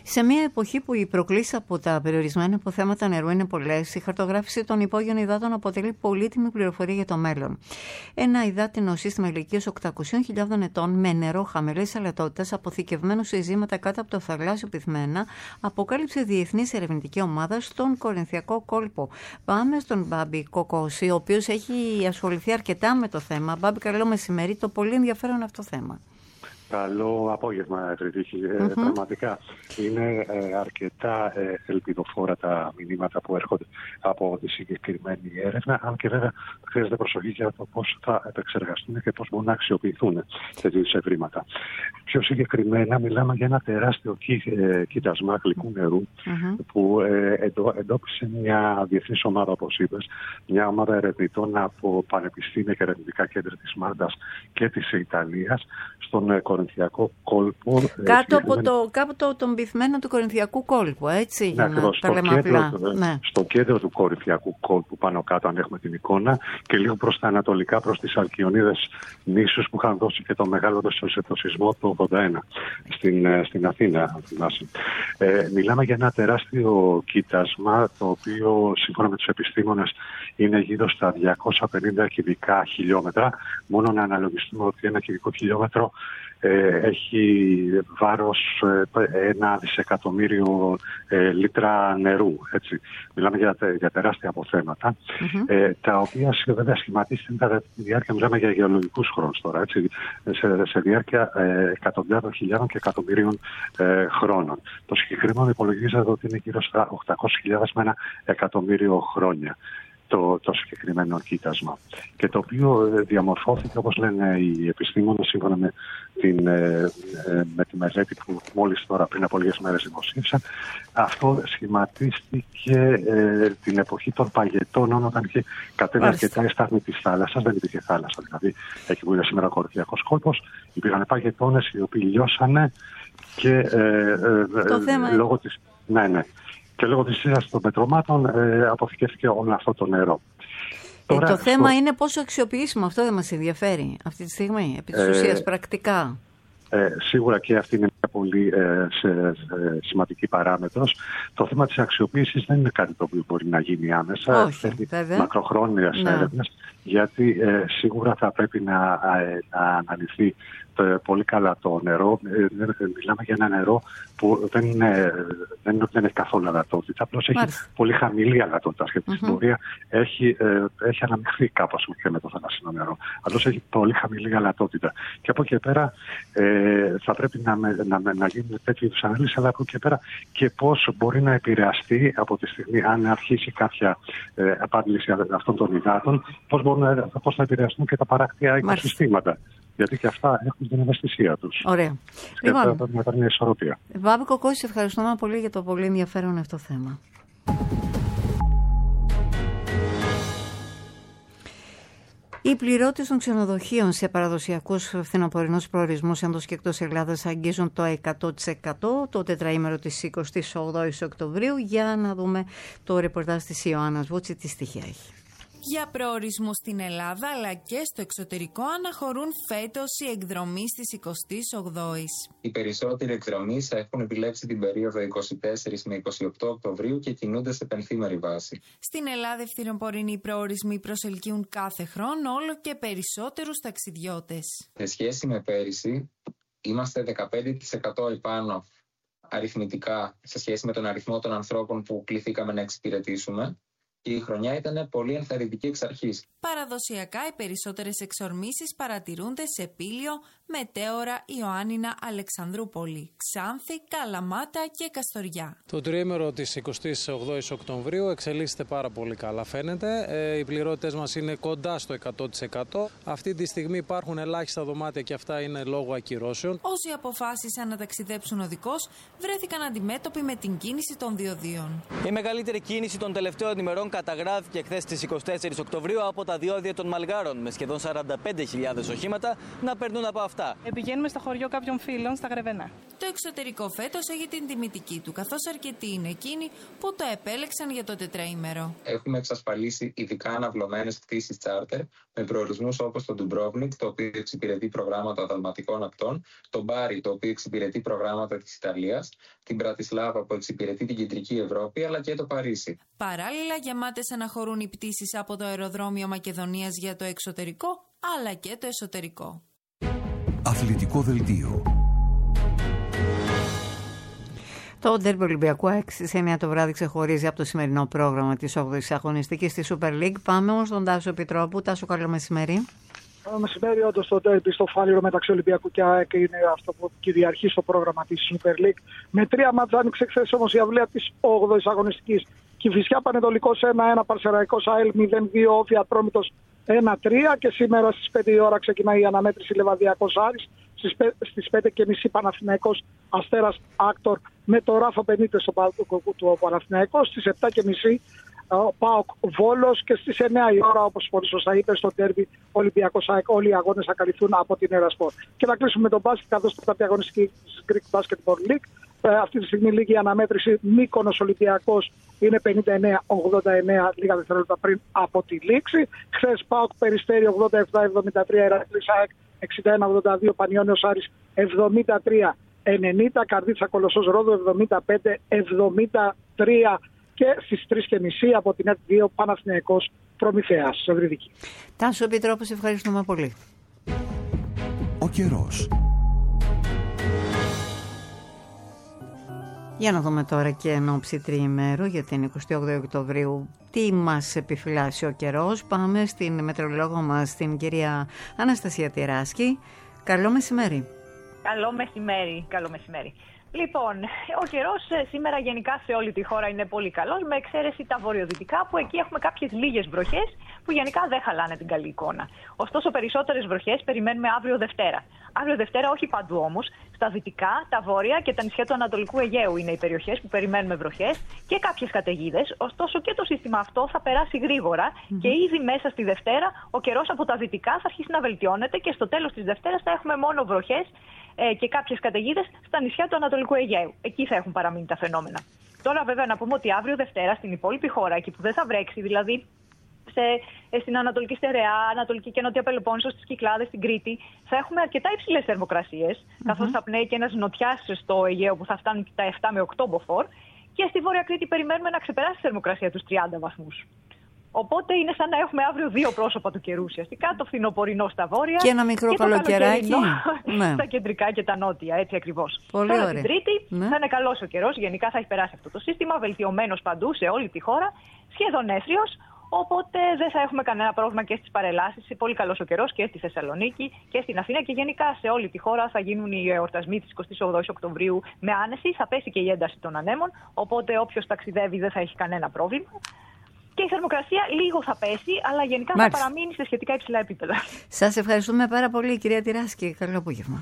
Σε μια εποχή που οι προκλήσεις από τα περιορισμένα αποθέματα νερού είναι πολλές, η χαρτογράφηση των υπόγειων υδάτων αποτελεί πολύτιμη πληροφορία για το μέλλον. Ένα υδάτινο σύστημα ηλικίας 800.000 ετών με νερό χαμηλής αλατότητας αποθηκευμένο σε ειζήματα κάτω από το θαλάσσιο πυθμένα αποκάλυψε διεθνής ερευνητική ομάδα στον Κορινθιακό κόλπο. Πάμε στον Μπάμπη Κοκόση, ο οποίος έχει ασχοληθεί αρκετά με το θέμα. Μπάμπη, καλό μεσημέρι, το πολύ ενδιαφέρον αυτό θέμα. Καλό απόγευμα, Τριτήχη. Πραγματικά είναι αρκετά ελπιδοφόρα τα μηνύματα που έρχονται από τη συγκεκριμένη έρευνα, αν και βέβαια χρειάζεται προσοχή για το πώς θα επεξεργαστούν και πώς μπορούν να αξιοποιηθούν τέτοιου ευρήματα. Πιο συγκεκριμένα, μιλάμε για ένα τεράστιο κοίτασμα γλυκού νερού που εντόπισε μια διεθνής ομάδα, όπως είπες, μια ομάδα ερευνητών από πανεπιστήμια και ερευνητικά κέντρα της Μάλτας και της Ιταλίας στον Κορινθιακό κόλπο. Κάπου τον πυθμένο του Κορινθιακού κόλπου, έτσι, για να τα λέμε απλά. Στο κέντρο του Κορινθιακού κόλπου, πάνω κάτω, αν έχουμε την εικόνα, και λίγο προς τα ανατολικά, προς τις Αλκιονίδες νήσους που είχαν δώσει και το μεγάλο το σεισμό του 1981 στην Αθήνα, αν θυμάσαι. Μιλάμε για ένα τεράστιο κοίτασμα, το οποίο σύμφωνα με τους επιστήμονες είναι γύρω στα 250 κυβικά χιλιόμετρα. Μόνο να αναλογιστούμε ότι ένα κυβικό χιλιόμετρο έχει βάρος 1 δισεκατομμύριο λίτρα νερού. Έτσι. Μιλάμε για τεράστια αποθέματα, τα οποία βέβαια σχηματίστηκαν κατά τη διάρκεια, μιλάμε για γεωλογικούς χρόνους τώρα, έτσι, σε διάρκεια εκατοντάδων χιλιάδων και εκατομμυρίων χρόνων. Το συγκεκριμένο υπολογίζεται ότι είναι γύρω στα 800.000 με 1 εκατομμύριο χρόνια. Το συγκεκριμένο κοίτασμα, και το οποίο διαμορφώθηκε, όπως λένε οι επιστήμονες, σύμφωνα με τη μελέτη που μόλις τώρα πριν από λίγες μέρες δημοσίευσαν. Αυτό σχηματίστηκε την εποχή των παγετώνων, όταν είχε κατέβει αρκετά η στάθμη της θάλασσας. Δεν υπήρχε θάλασσα, δηλαδή εκεί που είναι σήμερα ο Κορινθιακός κόλπος, υπήρχαν παγετώνες οι οποίοι λιώσανε και λόγω της... Ναι. Και λόγω της σειράς των πετρωμάτων αποθηκεύτηκε όλο αυτό το νερό. Το θέμα είναι πόσο αξιοποιήσιμο, αυτό δεν μας ενδιαφέρει αυτή τη στιγμή, επί της ουσίας πρακτικά. Σίγουρα και αυτή είναι μια πολύ σημαντική παράμετρος. Το θέμα της αξιοποίησης δεν είναι κάτι το οποίο μπορεί να γίνει άμεσα. Όχι, βέβαια. Μακροχρόνιας έρευνας, γιατί σίγουρα θα πρέπει να αναλυθεί πολύ καλά το νερό. Μιλάμε για ένα νερό που δεν έχει καθόλου αλατότητα. Απλώς έχει πολύ χαμηλή αλατότητα. Και στην πορεία έχει αναμειχθεί κάπως και με το θαλασσινό νερό. Απλώς έχει πολύ χαμηλή αλατότητα. Και από εκεί πέρα θα πρέπει να γίνουν τέτοιου είδους αναλύσεις, αλλά από εκεί πέρα και πώς μπορεί να επηρεαστεί από τη στιγμή, αν αρχίσει κάποια απάντηση αυτών των υδάτων, πώς θα επηρεαστούν και τα παράκτια οικοσυστήματα. Γιατί και αυτά έχουν την ευαισθησία τους. Ωραία. Και θα πρέπει να υπάρχει μια ισορροπία. Μπάμπη Κοκόση, ευχαριστούμε πολύ για το πολύ ενδιαφέρον αυτό θέμα. Οι πληρώτες των ξενοδοχείων σε παραδοσιακούς φθινοπορεινούς προορισμούς εντός και εκτός Ελλάδας αγγίζουν το 100% το τετραήμερο της 28ης Οκτωβρίου. Για να δούμε το ρεπορτάζ της Ιωάννας Βούτση, τι στοιχεία έχει. Για προορισμού στην Ελλάδα αλλά και στο εξωτερικό αναχωρούν φέτος οι εκδρομείς της 28ης. Οι περισσότεροι εκδρομείς έχουν επιλέξει την περίοδο 24 με 28 Οκτωβρίου και κινούνται σε πενθήμερη βάση. Στην Ελλάδα ευθυνοπορεινοί προορισμοί προσελκύουν κάθε χρόνο όλο και περισσότερους ταξιδιώτες. Σε σχέση με πέρυσι, είμαστε 15% επάνω αριθμητικά σε σχέση με τον αριθμό των ανθρώπων που κληθήκαμε να εξυπηρετήσουμε. Και η χρονιά ήταν πολύ ενθαρρυντική εξ αρχής. Παραδοσιακά, οι περισσότερες εξορμήσεις παρατηρούνται σε Πήλιο, Μετέωρα, Ιωάννινα, Αλεξανδρούπολη, Ξάνθη, Καλαμάτα και Καστοριά. Το τριήμερο της 28ης Οκτωβρίου εξελίσσεται πάρα πολύ καλά, φαίνεται. Οι πληρώτες μας είναι κοντά στο 100%. Αυτή τη στιγμή υπάρχουν ελάχιστα δωμάτια και αυτά είναι λόγω ακυρώσεων. Όσοι αποφάσισαν να ταξιδέψουν οδικώς βρέθηκαν αντιμέτωποι με την κίνηση των διοδίων. Η μεγαλύτερη κίνηση των τελευταίων ημερών καταγράφηκε χθες στις 24 Οκτωβρίου από τα διόδια των Μαλγάρων, με σχεδόν 45.000 οχήματα να περνούν από αυτά. Πηγαίνουμε στο χωριό κάποιων φίλων στα Γρεβενά. Το εξωτερικό φέτος έχει την τιμητική του, καθώς αρκετοί είναι εκείνοι που το επέλεξαν για το τετραήμερο. Έχουμε εξασφαλίσει ειδικά αναβλωμένες πτήσεις τσάρτερ με προορισμούς όπως το Ντουμπρόβνικ, το οποίο εξυπηρετεί προγράμματα δαλματικών ακτών, το Μπάρι, το οποίο εξυπηρετεί προγράμματα της Ιταλίας, την Πρατισλάβα που εξυπηρετεί την Κεντρική Ευρώπη, αλλά και το Παρίσι. Παράλληλα, γεμάτες αναχωρούν οι πτήσεις από το αεροδρόμιο Μακεδονίας για το εξωτερικό, αλλά και το εσωτερικό. Αθλητικό δελτίο. Το ντέρμπι Ολυμπιακού 6 στις 9 το βράδυ ξεχωρίζει από το σημερινό πρόγραμμα της 8ης αγωνιστικής στη Super League. Πάμε όμως στον Τάσο Επιτρόπου. Τάσο, καλό μεσημέρι. Καλό μεσημέρι, όντως το ντέρμπι στο Φάληρο μεταξύ Ολυμπιακού και ΑΕΚ είναι αυτό που κυριαρχεί στο πρόγραμμα της Super League. Με 3 μάτς άνοιξε χθες όμως η αυλαία της 8ης αγωνιστικής. Κηφισιά Πανετολικός 1-1, Παρσεραϊκός ΑΕΛ 0-2, Όφη Ατρόμητος 1-3 και σήμερα στις 5 η ώρα ξεκινάει η αναμέτρηση Λεβαδιακός Άρης. Στις 5.30 Παναθηναϊκός Αστέρας Άκτορ με το Ράφα Μπενίτες στο του Παναθηναϊκός. Στις 7.30 ΠΑΟΚ Βόλος και στις 9 η ώρα, όπως πολύ σωστά είπε, στο ντέρμπι Ολυμπιακός ΑΕΚ. Όλοι οι αγώνες θα καλυφθούν από την Ερασπορ. Και να κλείσουμε με τον μπάσκετ, καθώς το τέταρτη αγωνιστική της Greek Basketball League. Αυτή τη στιγμή λίγη αναμέτρηση. Μύκονος Ολυμπιακός είναι 59-89, λίγα δευτερόλεπτα πριν από τη λήξη. Χθες ΠΑΟΚ Περιστέρι 87-73, Ηρακλής ΑΕΚ 61-82, Πανιώνιος Άρης 73-90, Καρδίτσα Κολοσσός Ρόδο 75-73 και στις 3.30 από την ΕΡΤ 2 Παναθηναϊκός Προμηθέας. Ευρυδική. Τάσο Επιτρόπου, σε ευχαριστούμε πολύ. Ο καιρός. Για να δούμε τώρα και εν ώψη τριημέρου για την 28 Οκτωβρίου τι μας επιφυλάσσει ο καιρός. Πάμε στην μετεωρολόγο μας, την κυρία Αναστασία Τυράσκη. Καλό μεσημέρι. Καλό μεσημέρι, καλό μεσημέρι. Λοιπόν, ο καιρός σήμερα γενικά σε όλη τη χώρα είναι πολύ καλός, με εξαίρεση τα βορειοδυτικά που εκεί έχουμε κάποιες λίγες βροχές που γενικά δεν χαλάνε την καλή εικόνα. Ωστόσο, περισσότερες βροχές περιμένουμε αύριο Δευτέρα. Αύριο Δευτέρα όχι παντού όμως. Στα δυτικά, τα βόρεια και τα νησιά του Ανατολικού Αιγαίου είναι οι περιοχές που περιμένουμε βροχές και κάποιες καταιγίδες. Ωστόσο και το σύστημα αυτό θα περάσει γρήγορα και ήδη μέσα στη Δευτέρα ο καιρός από τα δυτικά θα αρχίσει να βελτιώνεται και στο τέλος της Δευτέρας θα έχουμε μόνο βροχές και κάποιες καταιγίδες στα νησιά του Ανατολικού Αιγαίου. Εκεί θα έχουν παραμείνει τα φαινόμενα. Τώρα, βέβαια, να πούμε ότι αύριο Δευτέρα στην υπόλοιπη χώρα, εκεί που δεν θα βρέξει, δηλαδή στην Ανατολική Στερεά, Ανατολική και Νότια Πελοπόννησο, στις Κυκλάδες, στην Κρήτη, θα έχουμε αρκετά υψηλές θερμοκρασίες, καθώς θα πνέει και ένας νοτιάς στο Αιγαίο που θα φτάνουν τα 7 με 8 μποφόρ. Και στη Βόρεια Κρήτη περιμένουμε να ξεπεράσει η θερμοκρασία τους 30 βαθμούς. Οπότε είναι σαν να έχουμε αύριο δύο πρόσωπα του καιρού ουσιαστικά. Το φθινοπορεινό στα βόρεια και ένα μικρό καλοκαιράκι στα κεντρικά και τα νότια. Έτσι ακριβώς. Πολύ Τώρα ωραία. την Τρίτη θα είναι καλός ο καιρός. Γενικά θα έχει περάσει αυτό το σύστημα, βελτιωμένος παντού σε όλη τη χώρα, σχεδόν έθριος. Οπότε δεν θα έχουμε κανένα πρόβλημα και στις παρελάσεις. Πολύ καλός ο καιρός και στη Θεσσαλονίκη και στην Αθήνα και γενικά σε όλη τη χώρα θα γίνουν οι εορτασμοί της 28 Οκτωβρίου με άνεση. Θα πέσει και η ένταση των ανέμων. Οπότε όποιος ταξιδεύει δεν θα έχει κανένα πρόβλημα. Και η θερμοκρασία λίγο θα πέσει, αλλά γενικά θα παραμείνει σε σχετικά υψηλά επίπεδα. Σας ευχαριστούμε πάρα πολύ, κυρία Τυράσκη. Καλό απόγευμα.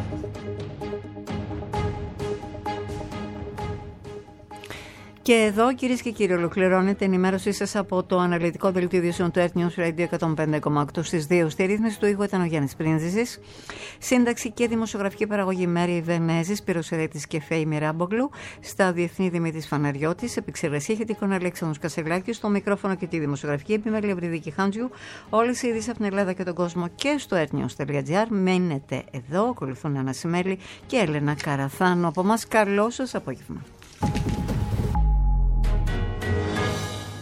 Και εδώ, κυρίες και κύριοι, ολοκληρώνεται η ενημέρωσή σας από το αναλυτικό δελτίο ειδήσεων του Earth News Radio 105,8 στις 2. Στη ρύθμιση του ήχου ήταν ο Γιάννης Πρίνζησης. Σύνταξη και δημοσιογραφική παραγωγή Μέρη Βενέζης, Πυροσερέτης και Φέη Μιράμπογλου. Στα διεθνή Δημήτρης Φαναριώτης. Επεξεργασία ηχητικών Αλέξανδρος Κασελάκης. Στο μικρόφωνο και τη δημοσιογραφική επιμέλεια Ευρυδίκη Χάντζιου. Όλες οι ειδήσεις από την Ελλάδα και τον κόσμο και στο earthnews.gr. Μένετε εδώ, ακολουθούν Αννα Σιμέλη και Έλενα Καραθάνου. Από εμάς, καλό σας απόγευμα.